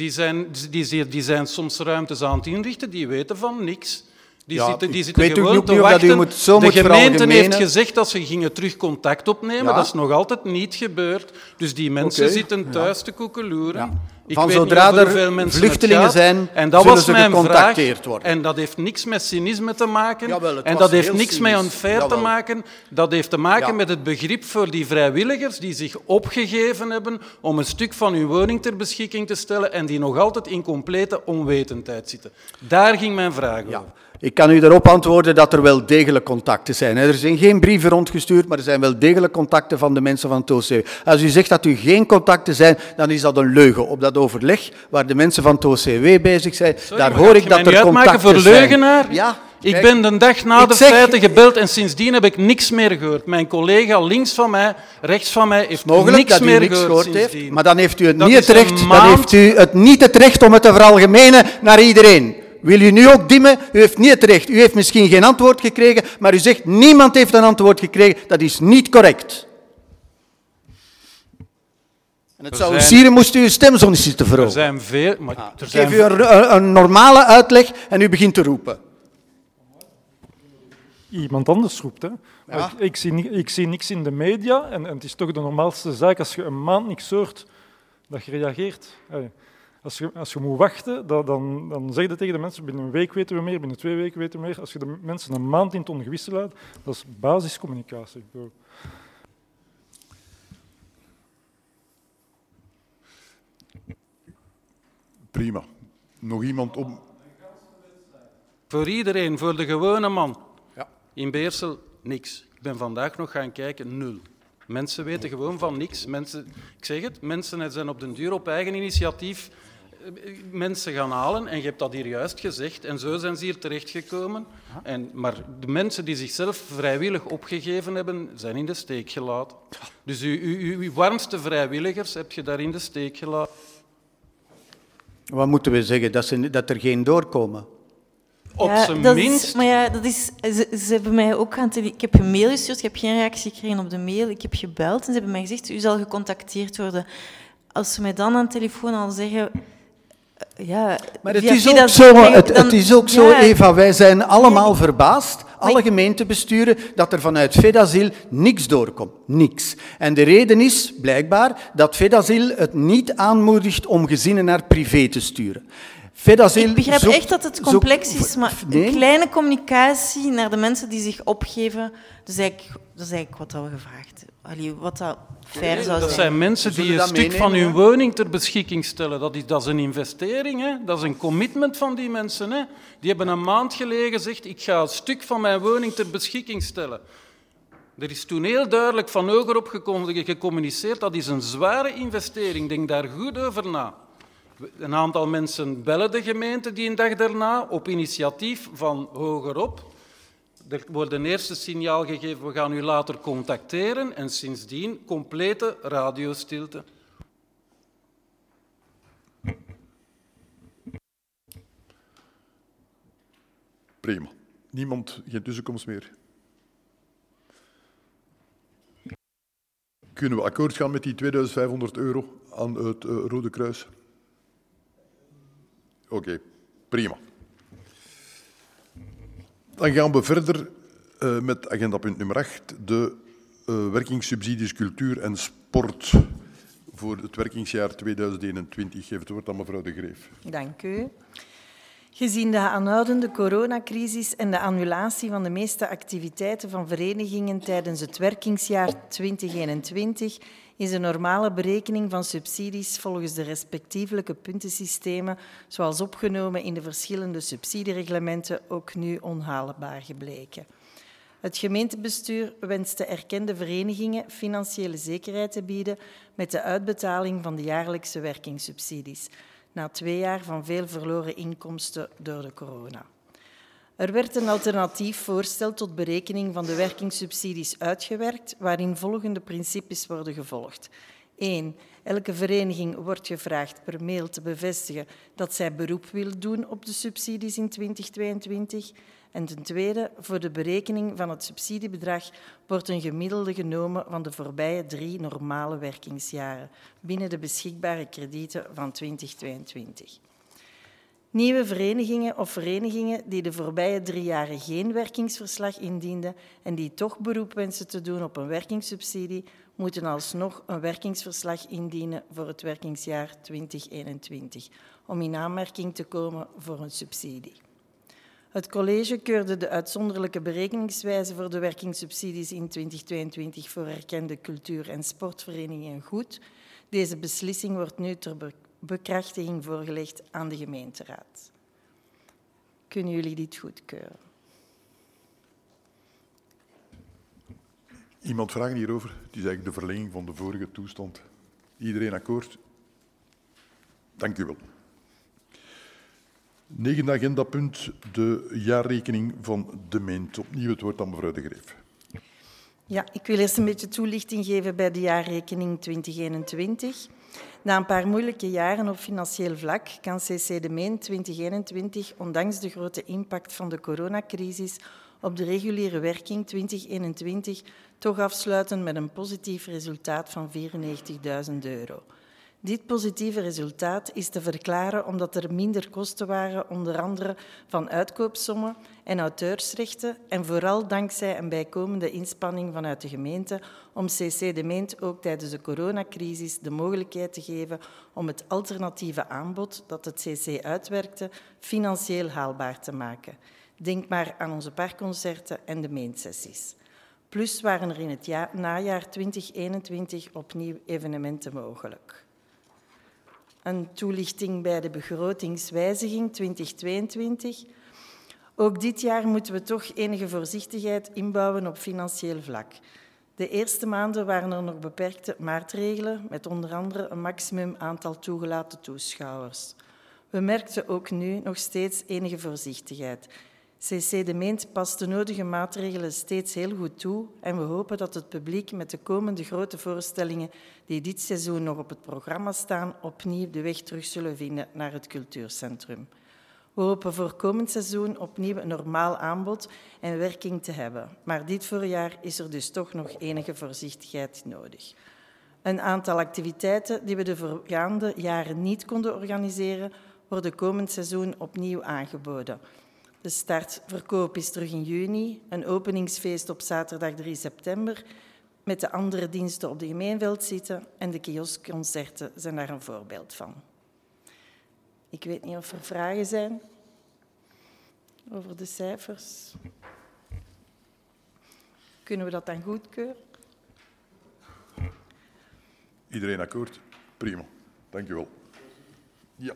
Die zijn soms ruimtes aan het inrichten, die weten van niks. Die zitten gewoon te wachten. De gemeente heeft gezegd dat ze gingen terug contact opnemen. Ja. Dat is nog altijd niet gebeurd. Dus die mensen zitten thuis te koekeloeren. Ja. Van zodra er vluchtelingen zijn, en dat zullen was ze mijn gecontacteerd vraag. worden. En dat heeft niks met cynisme te maken. En dat heeft niks met unfair te maken. Dat heeft te maken met het begrip voor die vrijwilligers die zich opgegeven hebben om een stuk van hun woning ter beschikking te stellen en die nog altijd in complete onwetendheid zitten. Daar ging mijn vraag over. Ik kan u daarop antwoorden dat er wel degelijk contacten zijn. Er zijn geen brieven rondgestuurd, maar er zijn wel degelijk contacten van de mensen van het OCW. Als u zegt dat u geen contacten zijn, dan is dat een leugen. Op dat overleg waar de mensen van het OCW bezig zijn, daar hoor ik dat er contacten voor zijn. Leugenaar? Ja. Ik ben de dag na de feiten gebeld en sindsdien heb ik niks meer gehoord. Mijn collega links van mij, rechts van mij, heeft niks meer gehoord sindsdien. Maar dan heeft u het niet het recht om het te veralgemenen naar iedereen. Wil u nu ook dimmen? U heeft niet het recht. U heeft misschien geen antwoord gekregen, maar u zegt niemand heeft een antwoord gekregen. Dat is niet correct. En het zou u sieren moest u uw stem zo niet zitten verhogen. Er zijn veel... Ik geef u een normale uitleg en u begint te roepen. Iemand anders roept, hè. Ja. Ik zie niks in de media en het is toch de normaalste zaak als je een maand niks hoort, dat je reageert. Als je moet wachten, dan zeg je tegen de mensen, binnen een week weten we meer, binnen 2 weken weten we meer. Als je de mensen een maand in het ongewisse laat, dat is basiscommunicatie. Prima. Nog iemand om... Voor iedereen, voor de gewone man. Ja. In Beersel, niks. Ik ben vandaag nog gaan kijken, 0. Mensen weten gewoon van niks. Ik zeg het, mensen zijn op den duur op eigen initiatief mensen gaan halen. En je hebt dat hier juist gezegd. En zo zijn ze hier terechtgekomen. Maar de mensen die zichzelf vrijwillig opgegeven hebben, zijn in de steek gelaten. Dus uw warmste vrijwilligers heb je daar in de steek gelaten. Wat moeten we zeggen? Dat er geen doorkomen? Op Ja, zijn dat minst. is, maar ja, dat is, ze hebben mij ook ik heb een mail gestuurd, ik heb geen reactie gekregen op de mail, ik heb gebeld en ze hebben mij gezegd, u zal gecontacteerd worden. Als ze mij dan aan de telefoon al zeggen... Ja, Maar het via is Vida ook zo, dan- het is ook zo, ja. Eva, wij zijn allemaal verbaasd, alle gemeentebesturen, dat er vanuit Fedasil niks doorkomt. Niks. En de reden is, blijkbaar, dat Fedasil het niet aanmoedigt om gezinnen naar privé te sturen. Fedasil Ik begrijp zoekt- echt dat het complex zoekt- is, maar nee. een kleine communicatie naar de mensen die zich opgeven, dat is eigenlijk wat we gevraagd hebben. Allee, wat dat fair zou Dat zijn. zijn mensen die Zullen een dat stuk van meenemen, hun woning ter beschikking stellen. Dat is een investering, hè? Dat is een commitment van die mensen. Hè? Die hebben een maand geleden gezegd, ik ga een stuk van mijn woning ter beschikking stellen. Er is toen heel duidelijk van hogerop gecommuniceerd, dat is een zware investering, denk daar goed over na. Een aantal mensen bellen de gemeente die een dag daarna op initiatief van hogerop. Er wordt een eerste signaal gegeven, we gaan u later contacteren en sindsdien complete radiostilte. Prima. Niemand, geen tussenkomst meer. Kunnen we akkoord gaan met die 2500 euro aan het Rode Kruis? Oké, prima. Dan gaan we verder met agendapunt nummer 8, de werkingssubsidies cultuur en sport voor het werkingsjaar 2021. Ik geef het woord aan mevrouw De Greef. Dank u. Gezien de aanhoudende coronacrisis en de annulatie van de meeste activiteiten van verenigingen tijdens het werkingsjaar 2021 is de normale berekening van subsidies volgens de respectievelijke puntensystemen, zoals opgenomen in de verschillende subsidiereglementen, ook nu onhaalbaar gebleken. Het gemeentebestuur wenst de erkende verenigingen financiële zekerheid te bieden met de uitbetaling van de jaarlijkse werkingssubsidies, na 2 jaar van veel verloren inkomsten door de corona. Er werd een alternatief voorstel tot berekening van de werkingssubsidies uitgewerkt, waarin volgende principes worden gevolgd. 1. Elke vereniging wordt gevraagd per mail te bevestigen dat zij beroep wil doen op de subsidies in 2022. En ten tweede, voor de berekening van het subsidiebedrag wordt een gemiddelde genomen van de voorbije 3 normale werkingsjaren binnen de beschikbare kredieten van 2022. Nieuwe verenigingen of verenigingen die de voorbije 3 jaren geen werkingsverslag indienden en die toch beroep wensen te doen op een werkingssubsidie, moeten alsnog een werkingsverslag indienen voor het werkingsjaar 2021, om in aanmerking te komen voor een subsidie. Het college keurde de uitzonderlijke berekeningswijze voor de werkingssubsidies in 2022 voor erkende cultuur- en sportverenigingen goed. Deze beslissing wordt nu ter bekrachtiging voorgelegd aan de gemeenteraad. Kunnen jullie dit goedkeuren? Iemand vragen hierover? Het is eigenlijk de verlenging van de vorige toestand. Iedereen akkoord? Dank u wel. 9e agendapunt, de jaarrekening van de Meent. Opnieuw het woord aan mevrouw De Greef. Ja, ik wil eerst een beetje toelichting geven bij de jaarrekening 2021. Na een paar moeilijke jaren op financieel vlak kan CC De Meent 2021, ondanks de grote impact van de coronacrisis op de reguliere werking 2021, toch afsluiten met een positief resultaat van €94.000. Dit positieve resultaat is te verklaren omdat er minder kosten waren, onder andere van uitkoopsommen en auteursrechten, en vooral dankzij een bijkomende inspanning vanuit de gemeente om CC De Meent ook tijdens de coronacrisis de mogelijkheid te geven om het alternatieve aanbod dat het CC uitwerkte financieel haalbaar te maken. Denk maar aan onze parkconcerten en de Meent-sessies. Plus waren er in het najaar 2021 opnieuw evenementen mogelijk. Een toelichting bij de begrotingswijziging 2022. Ook dit jaar moeten we toch enige voorzichtigheid inbouwen op financieel vlak. De eerste maanden waren er nog beperkte maatregelen, met onder andere een maximum aantal toegelaten toeschouwers. We merkten ook nu nog steeds enige voorzichtigheid. CC De Meent past de nodige maatregelen steeds heel goed toe en we hopen dat het publiek met de komende grote voorstellingen die dit seizoen nog op het programma staan, opnieuw de weg terug zullen vinden naar het cultuurcentrum. We hopen voor komend seizoen opnieuw een normaal aanbod en werking te hebben, maar dit voorjaar is er dus toch nog enige voorzichtigheid nodig. Een aantal activiteiten die we de voorgaande jaren niet konden organiseren, worden komend seizoen opnieuw aangeboden. De startverkoop is terug in juni, een openingsfeest op zaterdag 3 september, met de andere diensten op de Gemeenveld zitten en de kioskconcerten zijn daar een voorbeeld van. Ik weet niet of er vragen zijn over de cijfers. Kunnen we dat dan goedkeuren? Iedereen akkoord? Prima. Dank u wel. Ja.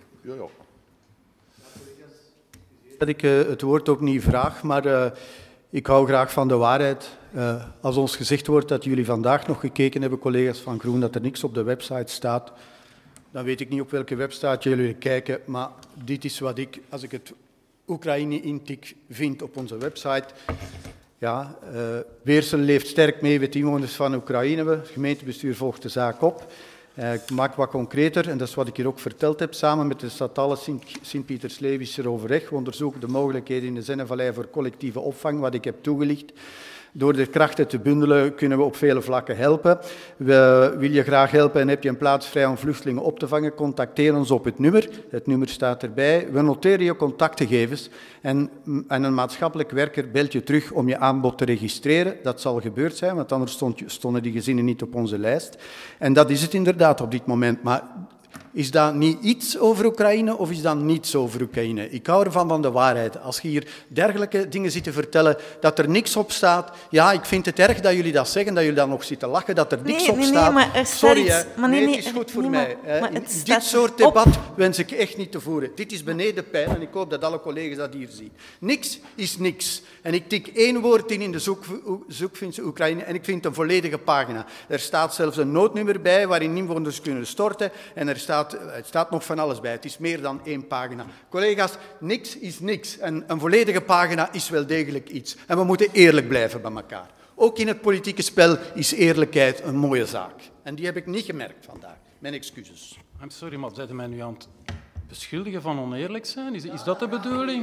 Dat ik het woord opnieuw vraag, maar ik hou graag van de waarheid. Als ons gezegd wordt dat jullie vandaag nog gekeken hebben, collega's van Groen, dat er niks op de website staat, dan weet ik niet op welke website jullie kijken, maar dit is wat ik, als ik het Oekraïne intik, vind op onze website. Ja, Beersel leeft sterk mee met inwoners van Oekraïne. Het gemeentebestuur volgt de zaak op. Ik maak wat concreter, en dat is wat ik hier ook verteld heb, samen met de stadale Sint-Pieters-Lewischer overleg. We onderzoeken de mogelijkheden in de Zennevallei voor collectieve opvang, wat ik heb toegelicht. Door de krachten te bundelen kunnen we op vele vlakken helpen. Wil je graag helpen en heb je een plaats vrij om vluchtelingen op te vangen, contacteer ons op het nummer. Het nummer staat erbij. We noteren je contactgegevens en een maatschappelijk werker belt je terug om je aanbod te registreren. Dat zal gebeurd zijn, want anders stonden die gezinnen niet op onze lijst. En dat is het inderdaad op dit moment. Maar is dat niet iets over Oekraïne of is dat niets over Oekraïne? Ik hou ervan van de waarheid. Als je hier dergelijke dingen zit te vertellen, dat er niks op staat. Ja, ik vind het erg dat jullie dat zeggen, dat jullie dan nog zitten lachen, dat er niks op staat. Maar er staat sorry, iets, maar het is goed voor mij. Dit soort debat wens ik echt niet te voeren. Dit is beneden pijn en ik hoop dat alle collega's dat hier zien. Niks is niks. En ik tik 1 woord in de zoekfunctie Oekraïne en ik vind een volledige pagina. Er staat zelfs een noodnummer bij waarin inwoners kunnen storten en er staat nog van alles bij. Het is meer dan 1 pagina. Collega's, niks is niks. En een volledige pagina is wel degelijk iets. En we moeten eerlijk blijven bij elkaar. Ook in het politieke spel is eerlijkheid een mooie zaak. En die heb ik niet gemerkt vandaag. Mijn excuses. I'm sorry, maar zijn mij nu aan het beschuldigen van oneerlijk zijn? Is dat de bedoeling?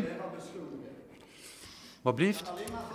Wat blieft?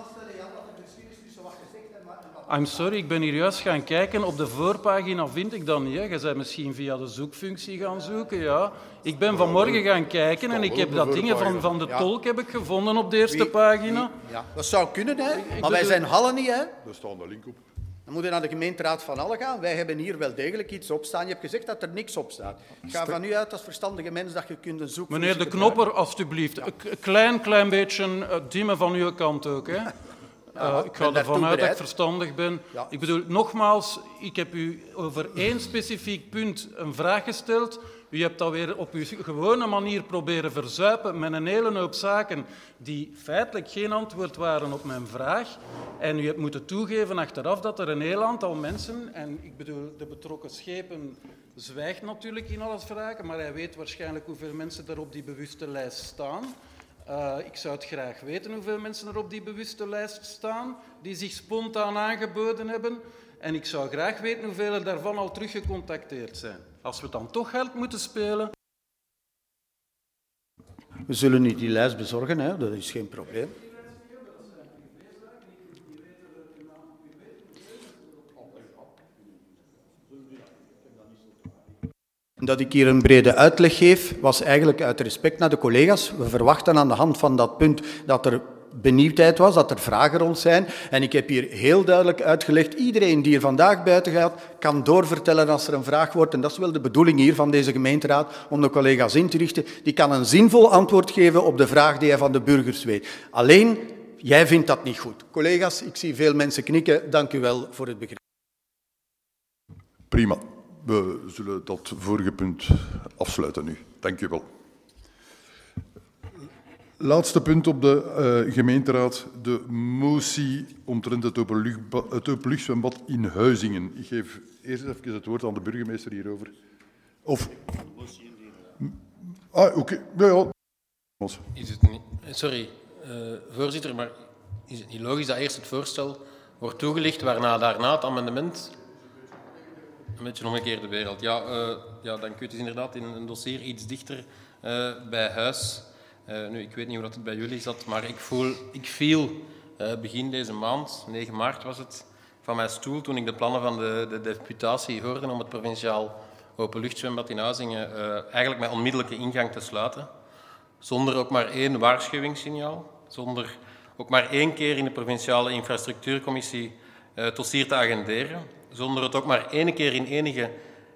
I'm sorry, ik ben hier juist gaan kijken. Op de voorpagina vind ik dat niet. Hè. Je bent misschien via de zoekfunctie gaan zoeken. Ja. Ik ben vanmorgen gaan kijken en ik heb dat dingen van de tolk heb ik gevonden op de eerste pagina. Ja, dat zou kunnen, hè. Maar wij zijn Halle niet, hè. Daar staat de link op. Dan moet je naar de gemeenteraad van Halle gaan. Wij hebben hier wel degelijk iets op staan. Je hebt gezegd dat er niks op staat. Ik ga van u uit als verstandige mens dat je kunt een zoekfunctie Meneer de Knopper, alstublieft. Een klein beetje dimmen van uw kant ook, hè. Ik ga ervan uit dat ik verstandig ben. Ja. Ik bedoel, nogmaals, ik heb u over 1 specifiek punt een vraag gesteld. U hebt dat weer op uw gewone manier proberen verzuipen met een hele hoop zaken die feitelijk geen antwoord waren op mijn vraag. En u hebt moeten toegeven achteraf dat er een heel aantal mensen, en ik bedoel, de betrokken schepen zwijgt natuurlijk in alles vragen, maar hij weet waarschijnlijk hoeveel mensen er op die bewuste lijst staan. Ik zou het graag weten hoeveel mensen er op die bewuste lijst staan die zich spontaan aangeboden hebben. En ik zou graag weten hoeveel er daarvan al teruggecontacteerd zijn. Als we dan toch geld moeten spelen... We zullen u die lijst bezorgen, hè? Dat is geen probleem. Dat ik hier een brede uitleg geef, was eigenlijk uit respect naar de collega's. We verwachten aan de hand van dat punt dat er benieuwdheid was, dat er vragen rond zijn. En ik heb hier heel duidelijk uitgelegd, iedereen die er vandaag buiten gaat, kan doorvertellen als er een vraag wordt. En dat is wel de bedoeling hier van deze gemeenteraad, om de collega's in te richten. Die kan een zinvol antwoord geven op de vraag die hij van de burgers weet. Alleen, jij vindt dat niet goed. Collega's, ik zie veel mensen knikken. Dank u wel voor het begrip. Prima. We zullen dat vorige punt afsluiten nu. Dank u wel. Laatste punt op de gemeenteraad. De motie omtrent het openluchtzwembad in Huizingen. Ik geef eerst even het woord aan de burgemeester hierover. Of... oké. Ja. Is het niet... Sorry, voorzitter, maar is het niet logisch dat eerst het voorstel wordt toegelicht, daarna het amendement... Een beetje omgekeerde wereld. Ja, dank u. Het is inderdaad in een dossier iets dichter bij huis. Nu, ik weet niet hoe dat het bij jullie zat, maar ik viel begin deze maand, 9 maart was het, van mijn stoel toen ik de plannen van de deputatie hoorde om het provinciaal openluchtzwembad in Huizingen eigenlijk met onmiddellijke ingang te sluiten. Zonder ook maar 1 waarschuwingssignaal, zonder ook maar 1 keer in de provinciale infrastructuurcommissie het dossier te agenderen, zonder het ook maar 1 keer in enige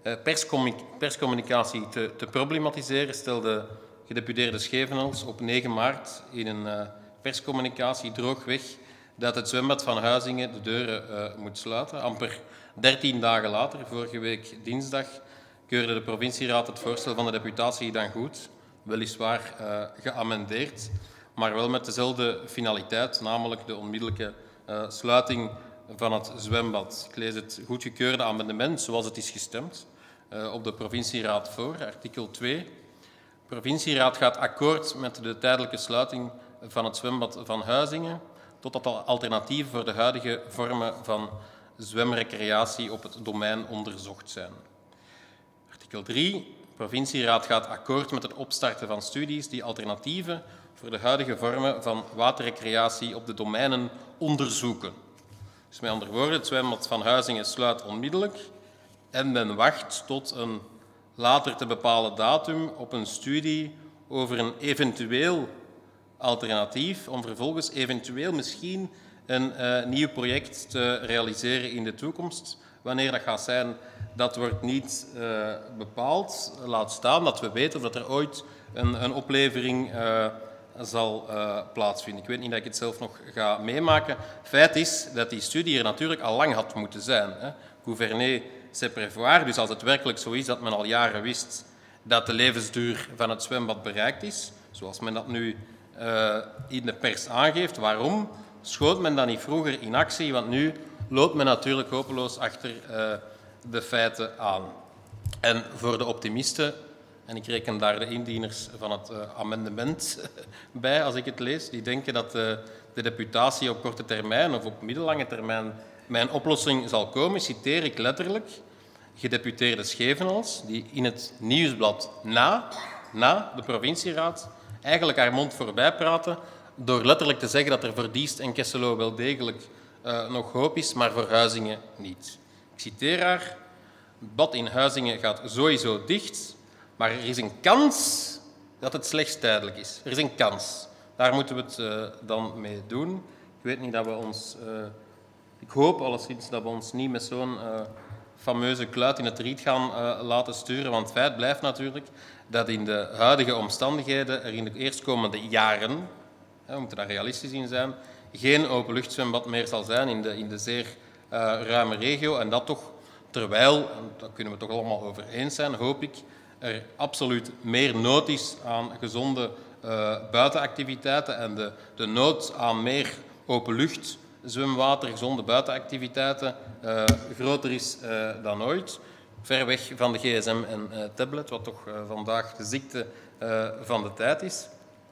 perscommunicatie te problematiseren, stelde gedeputeerde Schevenels op 9 maart in een perscommunicatie droogweg dat het zwembad van Huizingen de deuren moet sluiten. Amper 13 dagen later, vorige week dinsdag, keurde de provincieraad het voorstel van de deputatie dan goed, weliswaar geamendeerd, maar wel met dezelfde finaliteit, namelijk de onmiddellijke sluiting van het zwembad. Ik lees het goedgekeurde amendement zoals het is gestemd op de provincieraad voor, artikel 2. De provincieraad gaat akkoord met de tijdelijke sluiting van het zwembad van Huizingen totdat alternatieven voor de huidige vormen van zwemrecreatie op het domein onderzocht zijn. Artikel 3. De provincieraad gaat akkoord met het opstarten van studies die alternatieven voor de huidige vormen van waterrecreatie op de domeinen onderzoeken. Dus met andere woorden, het zwembad van Huizingen sluit onmiddellijk en men wacht tot een later te bepalen datum op een studie over een eventueel alternatief, om vervolgens eventueel misschien een nieuw project te realiseren in de toekomst. Wanneer dat gaat zijn, dat wordt niet bepaald. Laat staan dat we weten of dat er ooit een oplevering zal plaatsvinden. Ik weet niet dat ik het zelf nog ga meemaken. Feit is dat die studie er natuurlijk al lang had moeten zijn. Hè. Gouverner, c'est prévoir. Dus als het werkelijk zo is dat men al jaren wist dat de levensduur van het zwembad bereikt is, zoals men dat nu in de pers aangeeft, waarom schoot men dan niet vroeger in actie? Want nu loopt men natuurlijk hopeloos achter de feiten aan. En voor de optimisten, en ik reken daar de indieners van het amendement bij als ik het lees, die denken dat de deputatie op korte termijn of op middellange termijn met een oplossing zal komen, citeer ik letterlijk gedeputeerde Schevenels, die in het nieuwsblad na de provincieraad eigenlijk haar mond voorbij praten door letterlijk te zeggen dat er voor Diest en Kesselo wel degelijk nog hoop is, maar voor Huizingen niet. Ik citeer haar: het bad in Huizingen gaat sowieso dicht, maar er is een kans dat het slechts tijdelijk is. Er is een kans. Daar moeten we het dan mee doen. Ik weet niet dat we ons... ik hoop alleszins dat we ons niet met zo'n fameuze kluit in het riet gaan laten sturen, want het feit blijft natuurlijk dat in de huidige omstandigheden er in de eerstkomende jaren, we moeten daar realistisch in zijn, geen openluchtzwembad meer zal zijn in de zeer ruime regio. En dat toch terwijl, en daar kunnen we het toch allemaal over eens zijn, hoop ik, er absoluut meer nood is aan gezonde buitenactiviteiten en de nood aan meer openlucht, zwemwater, gezonde buitenactiviteiten groter is dan ooit. Ver weg van de gsm en tablet, wat toch vandaag de ziekte van de tijd is.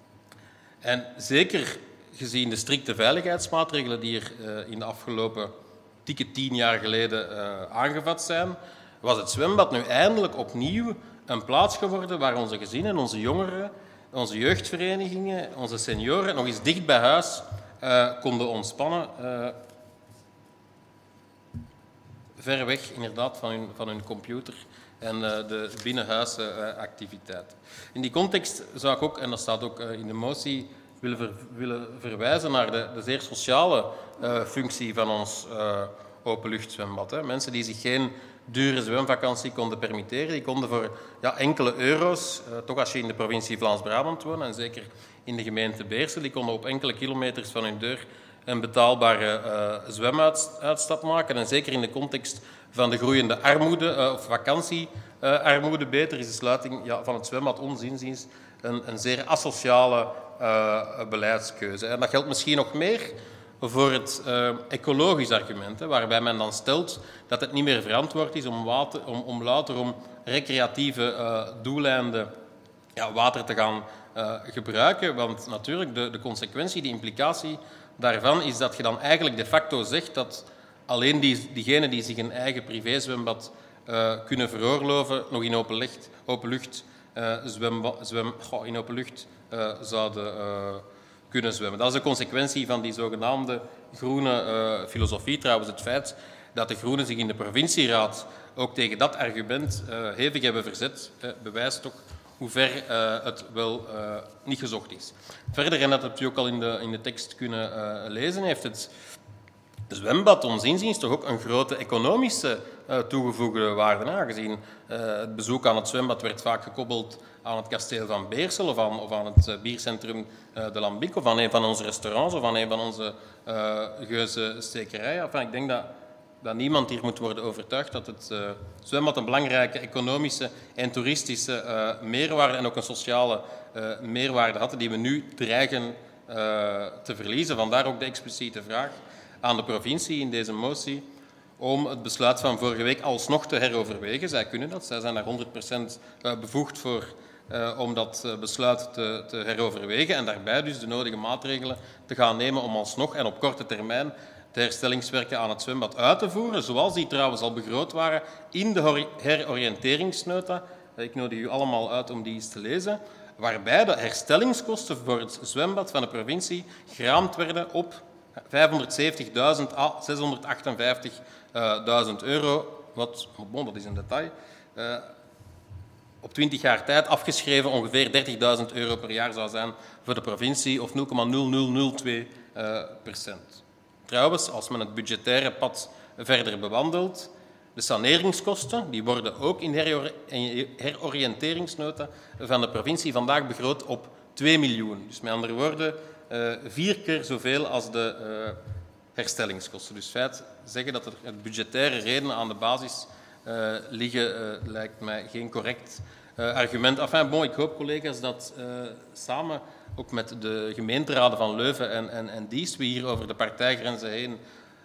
En zeker gezien de strikte veiligheidsmaatregelen die er in de afgelopen dikke 10 jaar geleden aangevat zijn, was het zwembad nu eindelijk opnieuw een plaats geworden waar onze gezinnen, onze jongeren, onze jeugdverenigingen, onze senioren nog eens dicht bij huis konden ontspannen. ver weg inderdaad van hun computer en de binnenhuisse activiteit. In die context zou ik ook, en dat staat ook in de motie, willen verwijzen naar de zeer sociale functie van ons openluchtzwembad. Hè. Mensen die zich geen dure zwemvakantie konden permitteren, die konden voor enkele euro's, toch als je in de provincie Vlaams-Brabant woont, en zeker in de gemeente Beersel, die konden op enkele kilometers van hun deur een betaalbare zwemuitstap maken. En zeker in de context van de groeiende armoede, of vakantiearmoede beter, is de sluiting van het zwembad ons inziens een zeer asociale beleidskeuze. En dat geldt misschien nog meer voor het ecologisch argument, waarbij men dan stelt dat het niet meer verantwoord is om louter om recreatieve doeleinden water te gaan gebruiken. Want natuurlijk, de consequentie, de implicatie daarvan is dat je dan eigenlijk de facto zegt dat alleen diegenen die zich een eigen privézwembad kunnen veroorloven nog in openlucht zouden kunnen zwemmen. Dat is de consequentie van die zogenaamde groene filosofie. Trouwens, het feit dat de Groenen zich in de provincieraad ook tegen dat argument hevig hebben verzet, bewijst toch hoe ver het wel niet gezocht is. Verder, en dat hebt u ook al in de tekst kunnen lezen, heeft het zwembad ons inziens toch ook een grote economische toegevoegde waarde. Aangezien het bezoek aan het zwembad werd vaak gekoppeld aan het kasteel van Beersel of aan het biercentrum de Lambic of aan een van onze restaurants of aan een van onze geuze stekerijen. Enfin, ik denk dat niemand hier moet worden overtuigd dat het zwembad een belangrijke economische en toeristische meerwaarde en ook een sociale meerwaarde had die we nu dreigen te verliezen. Vandaar ook de expliciete vraag aan de provincie in deze motie om het besluit van vorige week alsnog te heroverwegen. Zij kunnen dat, zij zijn daar 100% bevoegd voor om dat besluit te heroverwegen en daarbij dus de nodige maatregelen te gaan nemen om alsnog en op korte termijn de herstellingswerken aan het zwembad uit te voeren, zoals die trouwens al begroot waren in de heroriënteringsnota. Ik nodig u allemaal uit om die eens te lezen, waarbij de herstellingskosten voor het zwembad van de provincie geraamd werden op 570.000 à 658.000 euro, wat, dat is een detail, op 20 jaar tijd afgeschreven ongeveer 30.000 euro per jaar zou zijn voor de provincie, of 0,0002%. Trouwens, als men het budgettaire pad verder bewandelt, de saneringskosten die worden ook in de heroriënteringsnota van de provincie vandaag begroot op 2 miljoen. Dus met andere woorden, 4 keer zoveel als de herstellingskosten. Dus feit zeggen dat er budgettaire redenen aan de basis liggen, lijkt mij geen correct argument. Enfin, bon, ik hoop, collega's, dat samen ook met de gemeenteraden van Leuven en Diest we hier over de partijgrenzen heen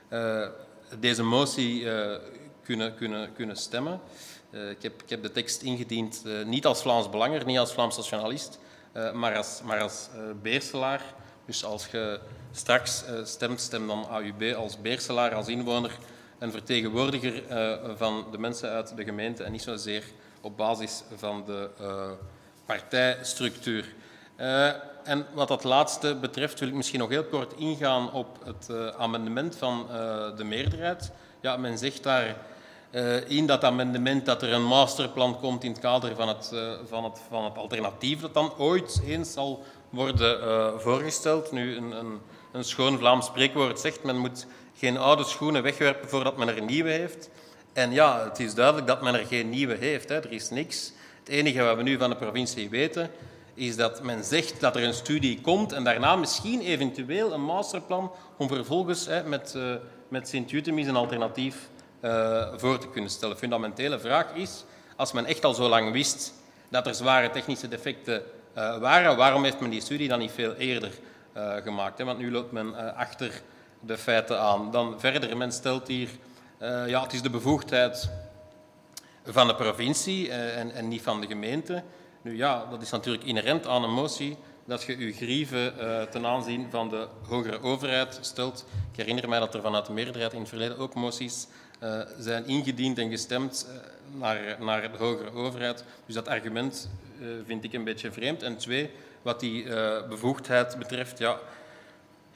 deze motie kunnen stemmen. Ik heb de tekst ingediend, niet als Vlaams Belanger, niet als Vlaams nationalist, maar als Beerselaar. Dus als je straks stemt, stem dan AUB als Beerselaar, als inwoner, een vertegenwoordiger van de mensen uit de gemeente en niet zozeer op basis van de partijstructuur. En wat dat laatste betreft wil ik misschien nog heel kort ingaan op het amendement van de meerderheid. Ja, men zegt daar in dat amendement dat er een masterplan komt in het kader van het alternatief dat dan ooit eens zal worden voorgesteld. Nu, een schoon Vlaams spreekwoord zegt, men moet geen oude schoenen wegwerpen voordat men er nieuwe heeft. En ja, het is duidelijk dat men er geen nieuwe heeft. Hè. Er is niks. Het enige wat we nu van de provincie weten, is dat men zegt dat er een studie komt en daarna misschien eventueel een masterplan om vervolgens met Sint-Jutemis een alternatief voor te kunnen stellen. De fundamentele vraag is, als men echt al zo lang wist dat er zware technische defecten waren, waarom heeft men die studie dan niet veel eerder gemaakt? Hè? Want nu loopt men achter de feiten aan. Dan verder, men stelt hier, het is de bevoegdheid van de provincie en niet van de gemeente. Nu ja, dat is natuurlijk inherent aan een motie dat je je grieven ten aanzien van de hogere overheid stelt. Ik herinner mij dat er vanuit de meerderheid in het verleden ook moties zijn ingediend en gestemd naar de hogere overheid. Dus dat argument vind ik een beetje vreemd. En twee, wat die bevoegdheid betreft, ja,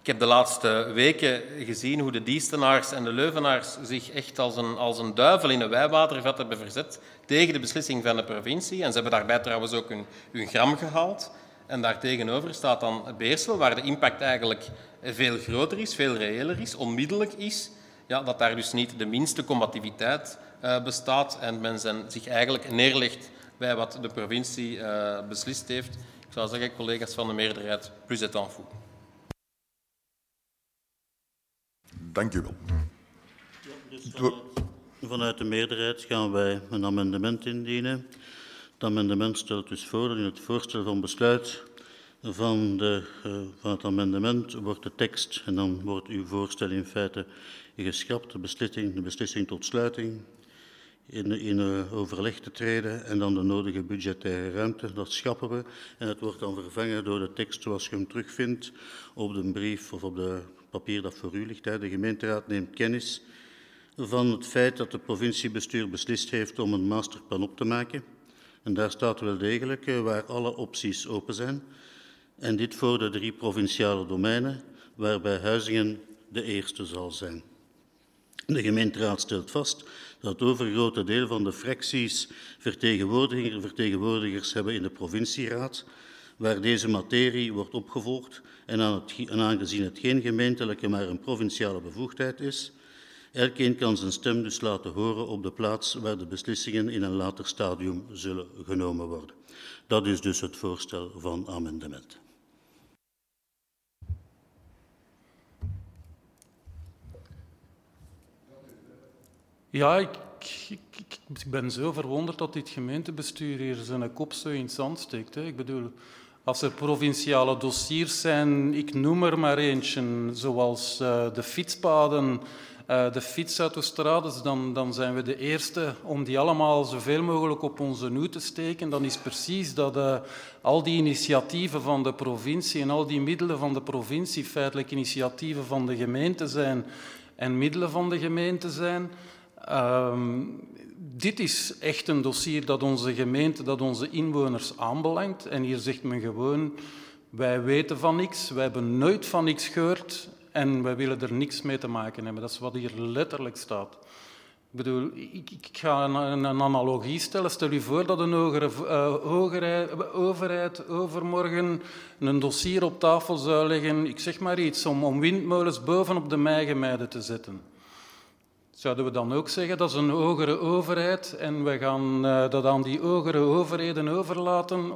Ik heb de laatste weken gezien hoe de Diestenaars en de Leuvenaars zich echt als een duivel in een wijwatervat hebben verzet tegen de beslissing van de provincie. En ze hebben daarbij trouwens ook hun gram gehaald. En daartegenover staat dan Beersel, waar de impact eigenlijk veel groter is, veel reëler is, onmiddellijk is. Ja, dat daar dus niet de minste combativiteit bestaat en men zich eigenlijk neerlegt bij wat de provincie beslist heeft. Ik zou zeggen, collega's van de meerderheid, plus het en fou. Dank u wel. Vanuit de meerderheid gaan wij een amendement indienen. Het amendement stelt dus voor dat in het voorstel van besluit van het amendement wordt de tekst, en dan wordt uw voorstel in feite geschrapt, de beslissing tot sluiting in overleg te treden en dan de nodige budgettaire ruimte, dat schrappen we. En het wordt dan vervangen door de tekst zoals je hem terugvindt op de brief of op de papier dat voor u ligt. De gemeenteraad neemt kennis van het feit dat het provinciebestuur beslist heeft om een masterplan op te maken. En daar staat wel degelijk waar alle opties open zijn. En dit voor de 3 provinciale domeinen, waarbij Huizingen de eerste zal zijn. De gemeenteraad stelt vast dat het overgrote deel van de fracties vertegenwoordigers hebben in de provincieraad, waar deze materie wordt opgevolgd en aangezien het geen gemeentelijke, maar een provinciale bevoegdheid is, elkeen kan zijn stem dus laten horen op de plaats waar de beslissingen in een later stadium zullen genomen worden. Dat is dus het voorstel van amendement. Ja, ik ben zo verwonderd dat dit gemeentebestuur hier zijn kop zo in het zand steekt. Ik bedoel, als er provinciale dossiers zijn, ik noem er maar eentje, zoals de fietspaden, de fietsautostrades, dan zijn we de eerste om die allemaal zoveel mogelijk op onze noe te steken. Dan is precies dat al die initiatieven van de provincie en al die middelen van de provincie feitelijk initiatieven van de gemeente zijn en middelen van de gemeente zijn. Dit is echt een dossier dat onze gemeente, dat onze inwoners aanbelangt. En hier zegt men gewoon, wij weten van niks, wij hebben nooit van niks gehoord en wij willen er niks mee te maken hebben. Dat is wat hier letterlijk staat. Ik bedoel, ik ga een analogie stellen. Stel u voor dat een overheid overmorgen een dossier op tafel zou leggen, ik zeg maar iets, om windmolens bovenop de Meigemeide te zetten. Zouden we dan ook zeggen dat is een hogere overheid en we gaan dat aan die hogere overheden overlaten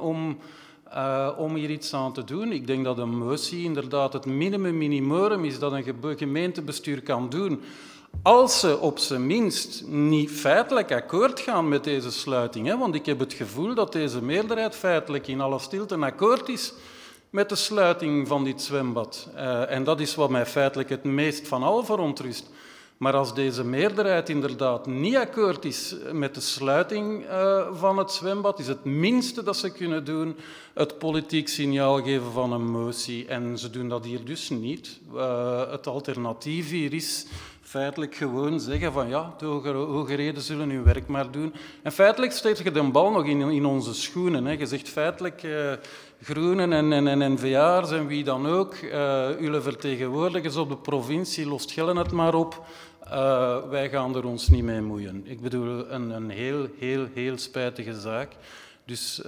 om hier iets aan te doen? Ik denk dat een motie inderdaad het minimum is dat een gemeentebestuur kan doen. Als ze op zijn minst niet feitelijk akkoord gaan met deze sluiting. Hè? Want ik heb het gevoel dat deze meerderheid feitelijk in alle stilte akkoord is met de sluiting van dit zwembad. En dat is wat mij feitelijk het meest van al verontrust. Maar als deze meerderheid inderdaad niet akkoord is met de sluiting van het zwembad, is het minste dat ze kunnen doen het politiek signaal geven van een motie. En ze doen dat hier dus niet. Het alternatief hier is feitelijk gewoon zeggen van ja, de overheden zullen hun werk maar doen. En feitelijk steekt je de bal nog in onze schoenen. Hè. Je zegt feitelijk Groenen en N-VA'ers en wie dan ook, jullie vertegenwoordigers op de provincie, lost Gellen het maar op. Wij gaan er ons niet mee moeien. Ik bedoel, een heel spijtige zaak. Dus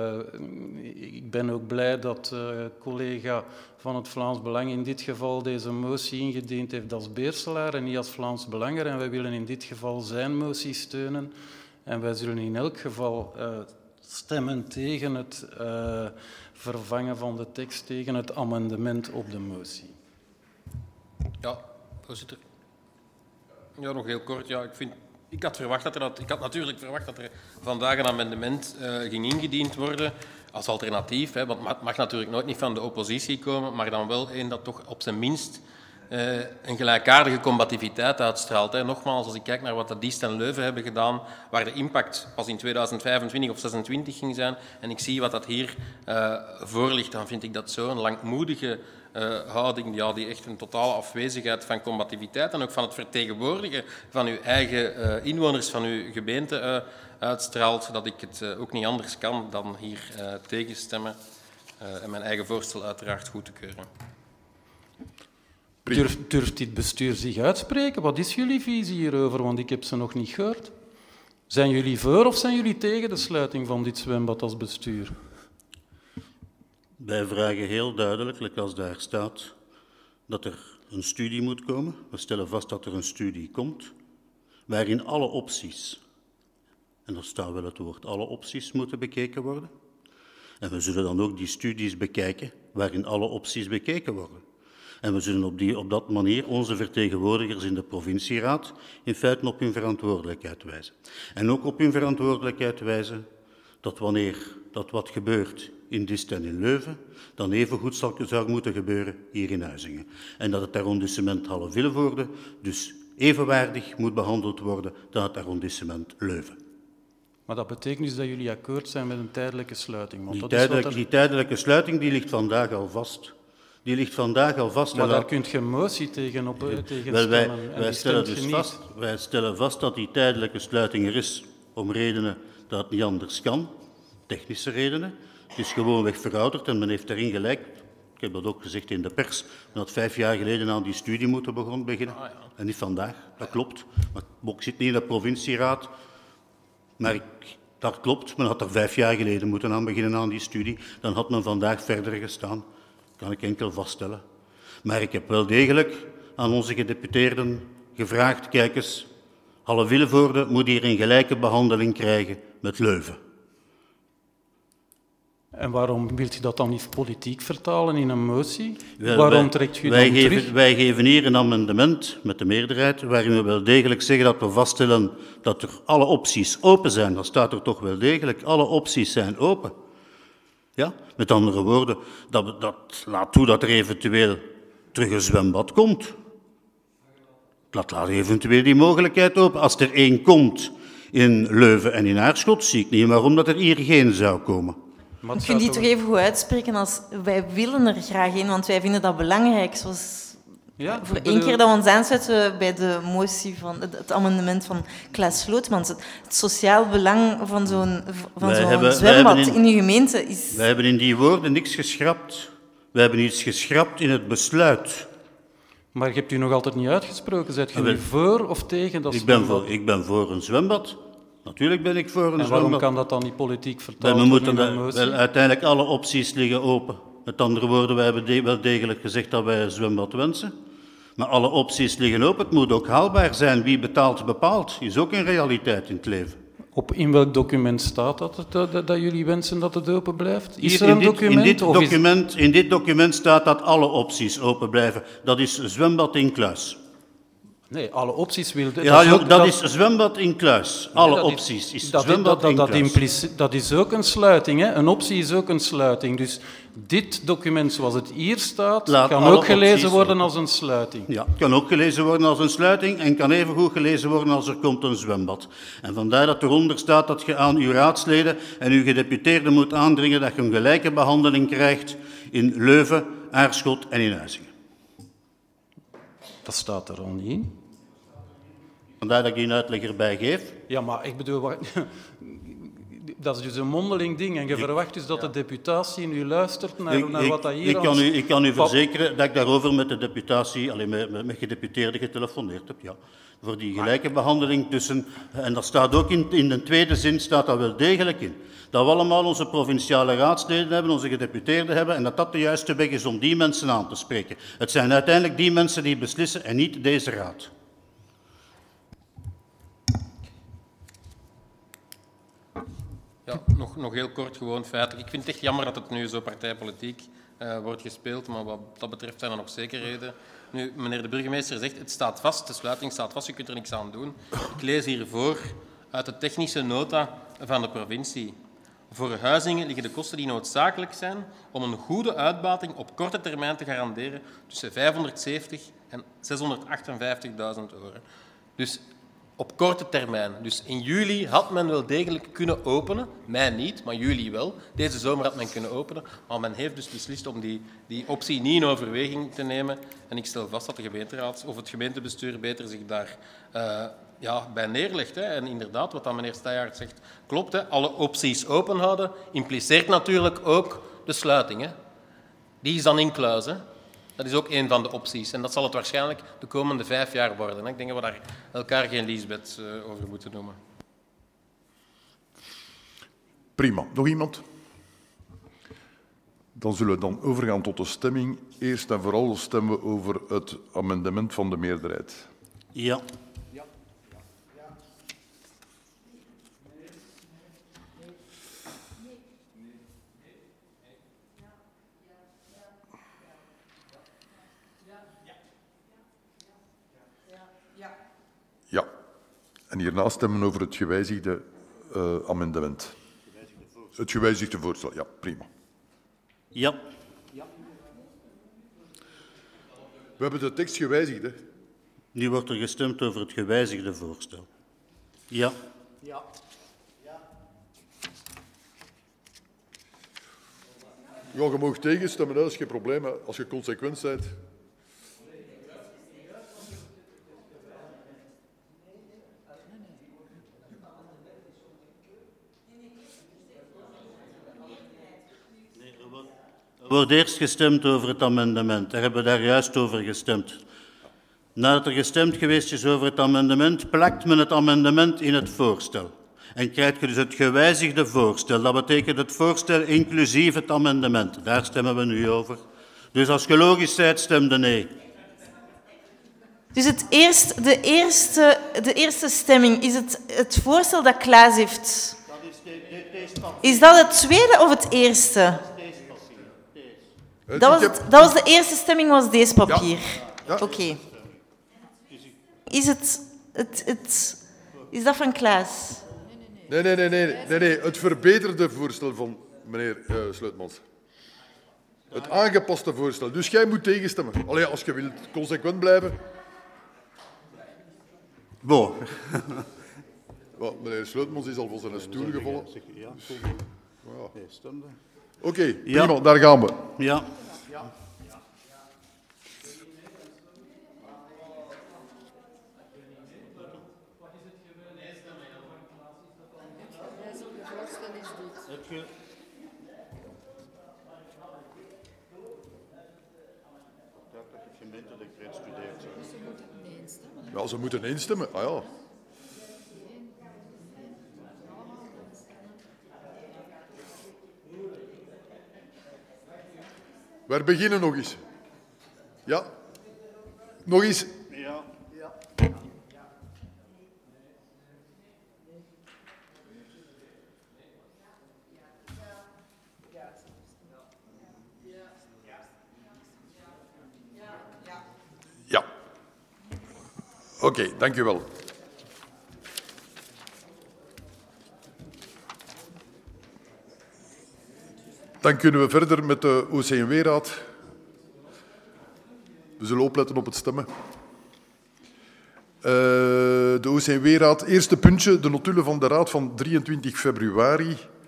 ik ben ook blij dat collega van het Vlaams Belang in dit geval deze motie ingediend heeft als Beerselaar en niet als Vlaams Belanger. En wij willen in dit geval zijn motie steunen. En wij zullen in elk geval stemmen tegen het vervangen van de tekst, tegen het amendement op de motie. Ja, voorzitter. Ja, nog heel kort. Ja, ik had natuurlijk verwacht dat er vandaag een amendement ging ingediend worden als alternatief. Hè, want het mag natuurlijk nooit niet van de oppositie komen, maar dan wel één dat toch op zijn minst een gelijkaardige combativiteit uitstraalt. Hè. Nogmaals, als ik kijk naar wat de Diest en Leuven hebben gedaan, waar de impact pas in 2025 of 2026 ging zijn, en ik zie wat dat hier voor ligt, dan vind ik dat zo'n langmoedige houding, ja, die echt een totale afwezigheid van combativiteit en ook van het vertegenwoordigen van uw eigen inwoners, van uw gemeente uitstraalt, dat ik het ook niet anders kan dan hier tegenstemmen en mijn eigen voorstel uiteraard goed te keuren. Durft dit bestuur zich uitspreken? Wat is jullie visie hierover? Want ik heb ze nog niet gehoord. Zijn jullie voor of zijn jullie tegen de sluiting van dit zwembad als bestuur? Wij vragen heel duidelijk, als daar staat, dat er een studie moet komen. We stellen vast dat er een studie komt, waarin alle opties, en daar staat wel het woord, alle opties moeten bekeken worden. En we zullen dan ook die studies bekijken, waarin alle opties bekeken worden. En we zullen op dat manier onze vertegenwoordigers in de provincieraad in feite op hun verantwoordelijkheid wijzen. En ook op hun verantwoordelijkheid wijzen dat wanneer dat wat gebeurt in Diest en in Leuven, dan evengoed zou moeten gebeuren hier in Huizingen. En dat het arrondissement Halle-Vilvoorde dus evenwaardig moet behandeld worden dan het arrondissement Leuven. Maar dat betekent dus dat jullie akkoord zijn met een tijdelijke sluiting? Want Die tijdelijke sluiting die ligt vandaag al vast. Die ligt vandaag al vast. Maar daar kun je een motie tegen stemmen. Wij stellen vast dat die tijdelijke sluiting er is om redenen dat het niet anders kan, technische redenen. Het is gewoonweg verouderd en men heeft daarin gelijk. Ik heb dat ook gezegd in de pers. Men had 5 jaar geleden aan die studie moeten beginnen. En niet vandaag, dat klopt. Maar ik zit niet in de provincieraad. Maar dat klopt, men had er 5 jaar geleden moeten aan beginnen aan die studie. Dan had men vandaag verder gestaan. Kan ik enkel vaststellen. Maar ik heb wel degelijk aan onze gedeputeerden gevraagd, kijk eens, Halle-Vilvoorde moet hier een gelijke behandeling krijgen met Leuven. En waarom wilt u dat dan niet politiek vertalen in een motie? Waarom trekt u dan terug? Wij geven hier een amendement met de meerderheid, waarin we wel degelijk zeggen dat we vaststellen dat er alle opties open zijn. Dat staat er toch wel degelijk. Alle opties zijn open. Ja? Met andere woorden, dat laat toe dat er eventueel terug een zwembad komt. Dat laat eventueel die mogelijkheid open. Als er één komt in Leuven en in Aarschot, zie ik niet waarom dat er hier geen zou komen. Ik vind die toch even goed uitspreken als wij willen er graag in, want wij vinden dat belangrijk. Zoals voor 1 keer dat we ons aansluiten bij de motie van het amendement van Klaas Slootmans. Het sociaal belang van zo'n zwembad in uw gemeente is... Wij hebben in die woorden niks geschrapt. Wij hebben iets geschrapt in het besluit. Maar je hebt u nog altijd niet uitgesproken. Zijt je nu voor of tegen dat zwembad? Ik ben voor een zwembad. Natuurlijk ben ik voor een zwembad. En waarom kan dat dan niet politiek vertaald worden in een motie? Uiteindelijk alle opties liggen open. Met andere woorden, wij hebben wel degelijk gezegd dat wij een zwembad wensen. Maar alle opties liggen open. Het moet ook haalbaar zijn. Wie betaalt, bepaalt. Is ook een realiteit in het leven. In welk document staat dat jullie wensen dat het open blijft? Is er een document? In dit document staat dat alle opties open blijven. Dat is zwembad in Kluis. Nee, alle opties wil... Dat is zwembad in Kluis. Alle opties is zwembad in Kluis. Dat is ook een sluiting. Hè? Een optie is ook een sluiting. Dus dit document zoals het hier staat, kan ook gelezen worden als een sluiting. Ja, het kan ook gelezen worden als een sluiting en kan evengoed gelezen worden als er komt een zwembad. En vandaar dat eronder staat dat je aan uw raadsleden en uw gedeputeerden moet aandringen dat je een gelijke behandeling krijgt in Leuven, Aarschot en in Huizingen. Dat staat er al niet in. Vandaar dat ik een uitleg erbij geef. Ja, maar ik bedoel, dat is dus een mondeling ding. En je verwacht dus dat de deputatie nu luistert naar wat dat hier... Ik kan u verzekeren dat ik daarover met de deputatie, met gedeputeerden getelefoneerd heb. Ja. Voor die gelijke behandeling tussen... En dat staat ook in de tweede zin, staat dat wel degelijk in. Dat we allemaal onze provinciale raadsleden hebben, onze gedeputeerden hebben, en dat dat de juiste weg is om die mensen aan te spreken. Het zijn uiteindelijk die mensen die beslissen en niet deze raad. Ja, nog heel kort, gewoon feitelijk. Ik vind het echt jammer dat het nu zo partijpolitiek wordt gespeeld, maar wat dat betreft zijn er nog zekerheden. Nu, meneer de burgemeester zegt, het staat vast, de sluiting staat vast, je kunt er niks aan doen. Ik lees hier voor uit de technische nota van de provincie. Voor Huizingen liggen de kosten die noodzakelijk zijn om een goede uitbating op korte termijn te garanderen tussen 570 en 658.000 euro. Dus op korte termijn. Dus in juli had men wel degelijk kunnen openen. Mij niet, maar jullie wel. Deze zomer had men kunnen openen. Maar men heeft dus beslist om die optie niet in overweging te nemen. En ik stel vast dat de gemeenteraad of het gemeentebestuur beter zich daar bij neerlegt. Hè. En inderdaad, wat dan meneer Steyaert zegt, klopt. Hè. Alle opties openhouden impliceert natuurlijk ook de sluiting. Hè. Die is dan in Kluis. Hè. Dat is ook een van de opties. En dat zal het waarschijnlijk de komende 5 jaar worden. Ik denk dat we daar elkaar geen Liesbeth over moeten noemen. Prima. Nog iemand? Dan zullen we dan overgaan tot de stemming. Eerst en vooral stemmen we over het amendement van de meerderheid. Ja. Ja. En hierna stemmen we over het gewijzigde amendement. Het gewijzigde voorstel, ja, prima. Ja. We hebben de tekst gewijzigd, hè? Nu wordt er gestemd over het gewijzigde voorstel. Ja. Ja, je mag tegenstemmen, dat is geen probleem, hè, als je consequent bent. Er wordt eerst gestemd over het amendement. Daar hebben we daar juist over gestemd. Nadat er gestemd geweest is over het amendement, plakt men het amendement in het voorstel. En krijg je dus het gewijzigde voorstel. Dat betekent het voorstel inclusief het amendement. Daar stemmen we nu over. Dus als je logisch bent, stemde nee. Dus de eerste stemming, is het voorstel dat Klaas heeft? Is dat het tweede of het eerste? Dat was de eerste stemming, was deze papier. Ja. Oké. Is dat van Klaas? Nee. Het verbeterde voorstel van meneer Sluitmans. Het aangepaste voorstel. Dus jij moet tegenstemmen. Allee, als je wilt consequent blijven. Bon. Meneer Sluitmans is al van zijn stoel gevallen. Ja. Oké, prima, daar gaan we. Ja. Ja, ze moeten instemmen. Ah ja. We beginnen nog eens. Ja? Nog eens. Ja. Ja. Oké, dank u wel. Dan kunnen we verder met de OCMW-raad. We zullen opletten op het stemmen. De OCMW-raad, eerste puntje, de notulen van de raad van 23 februari.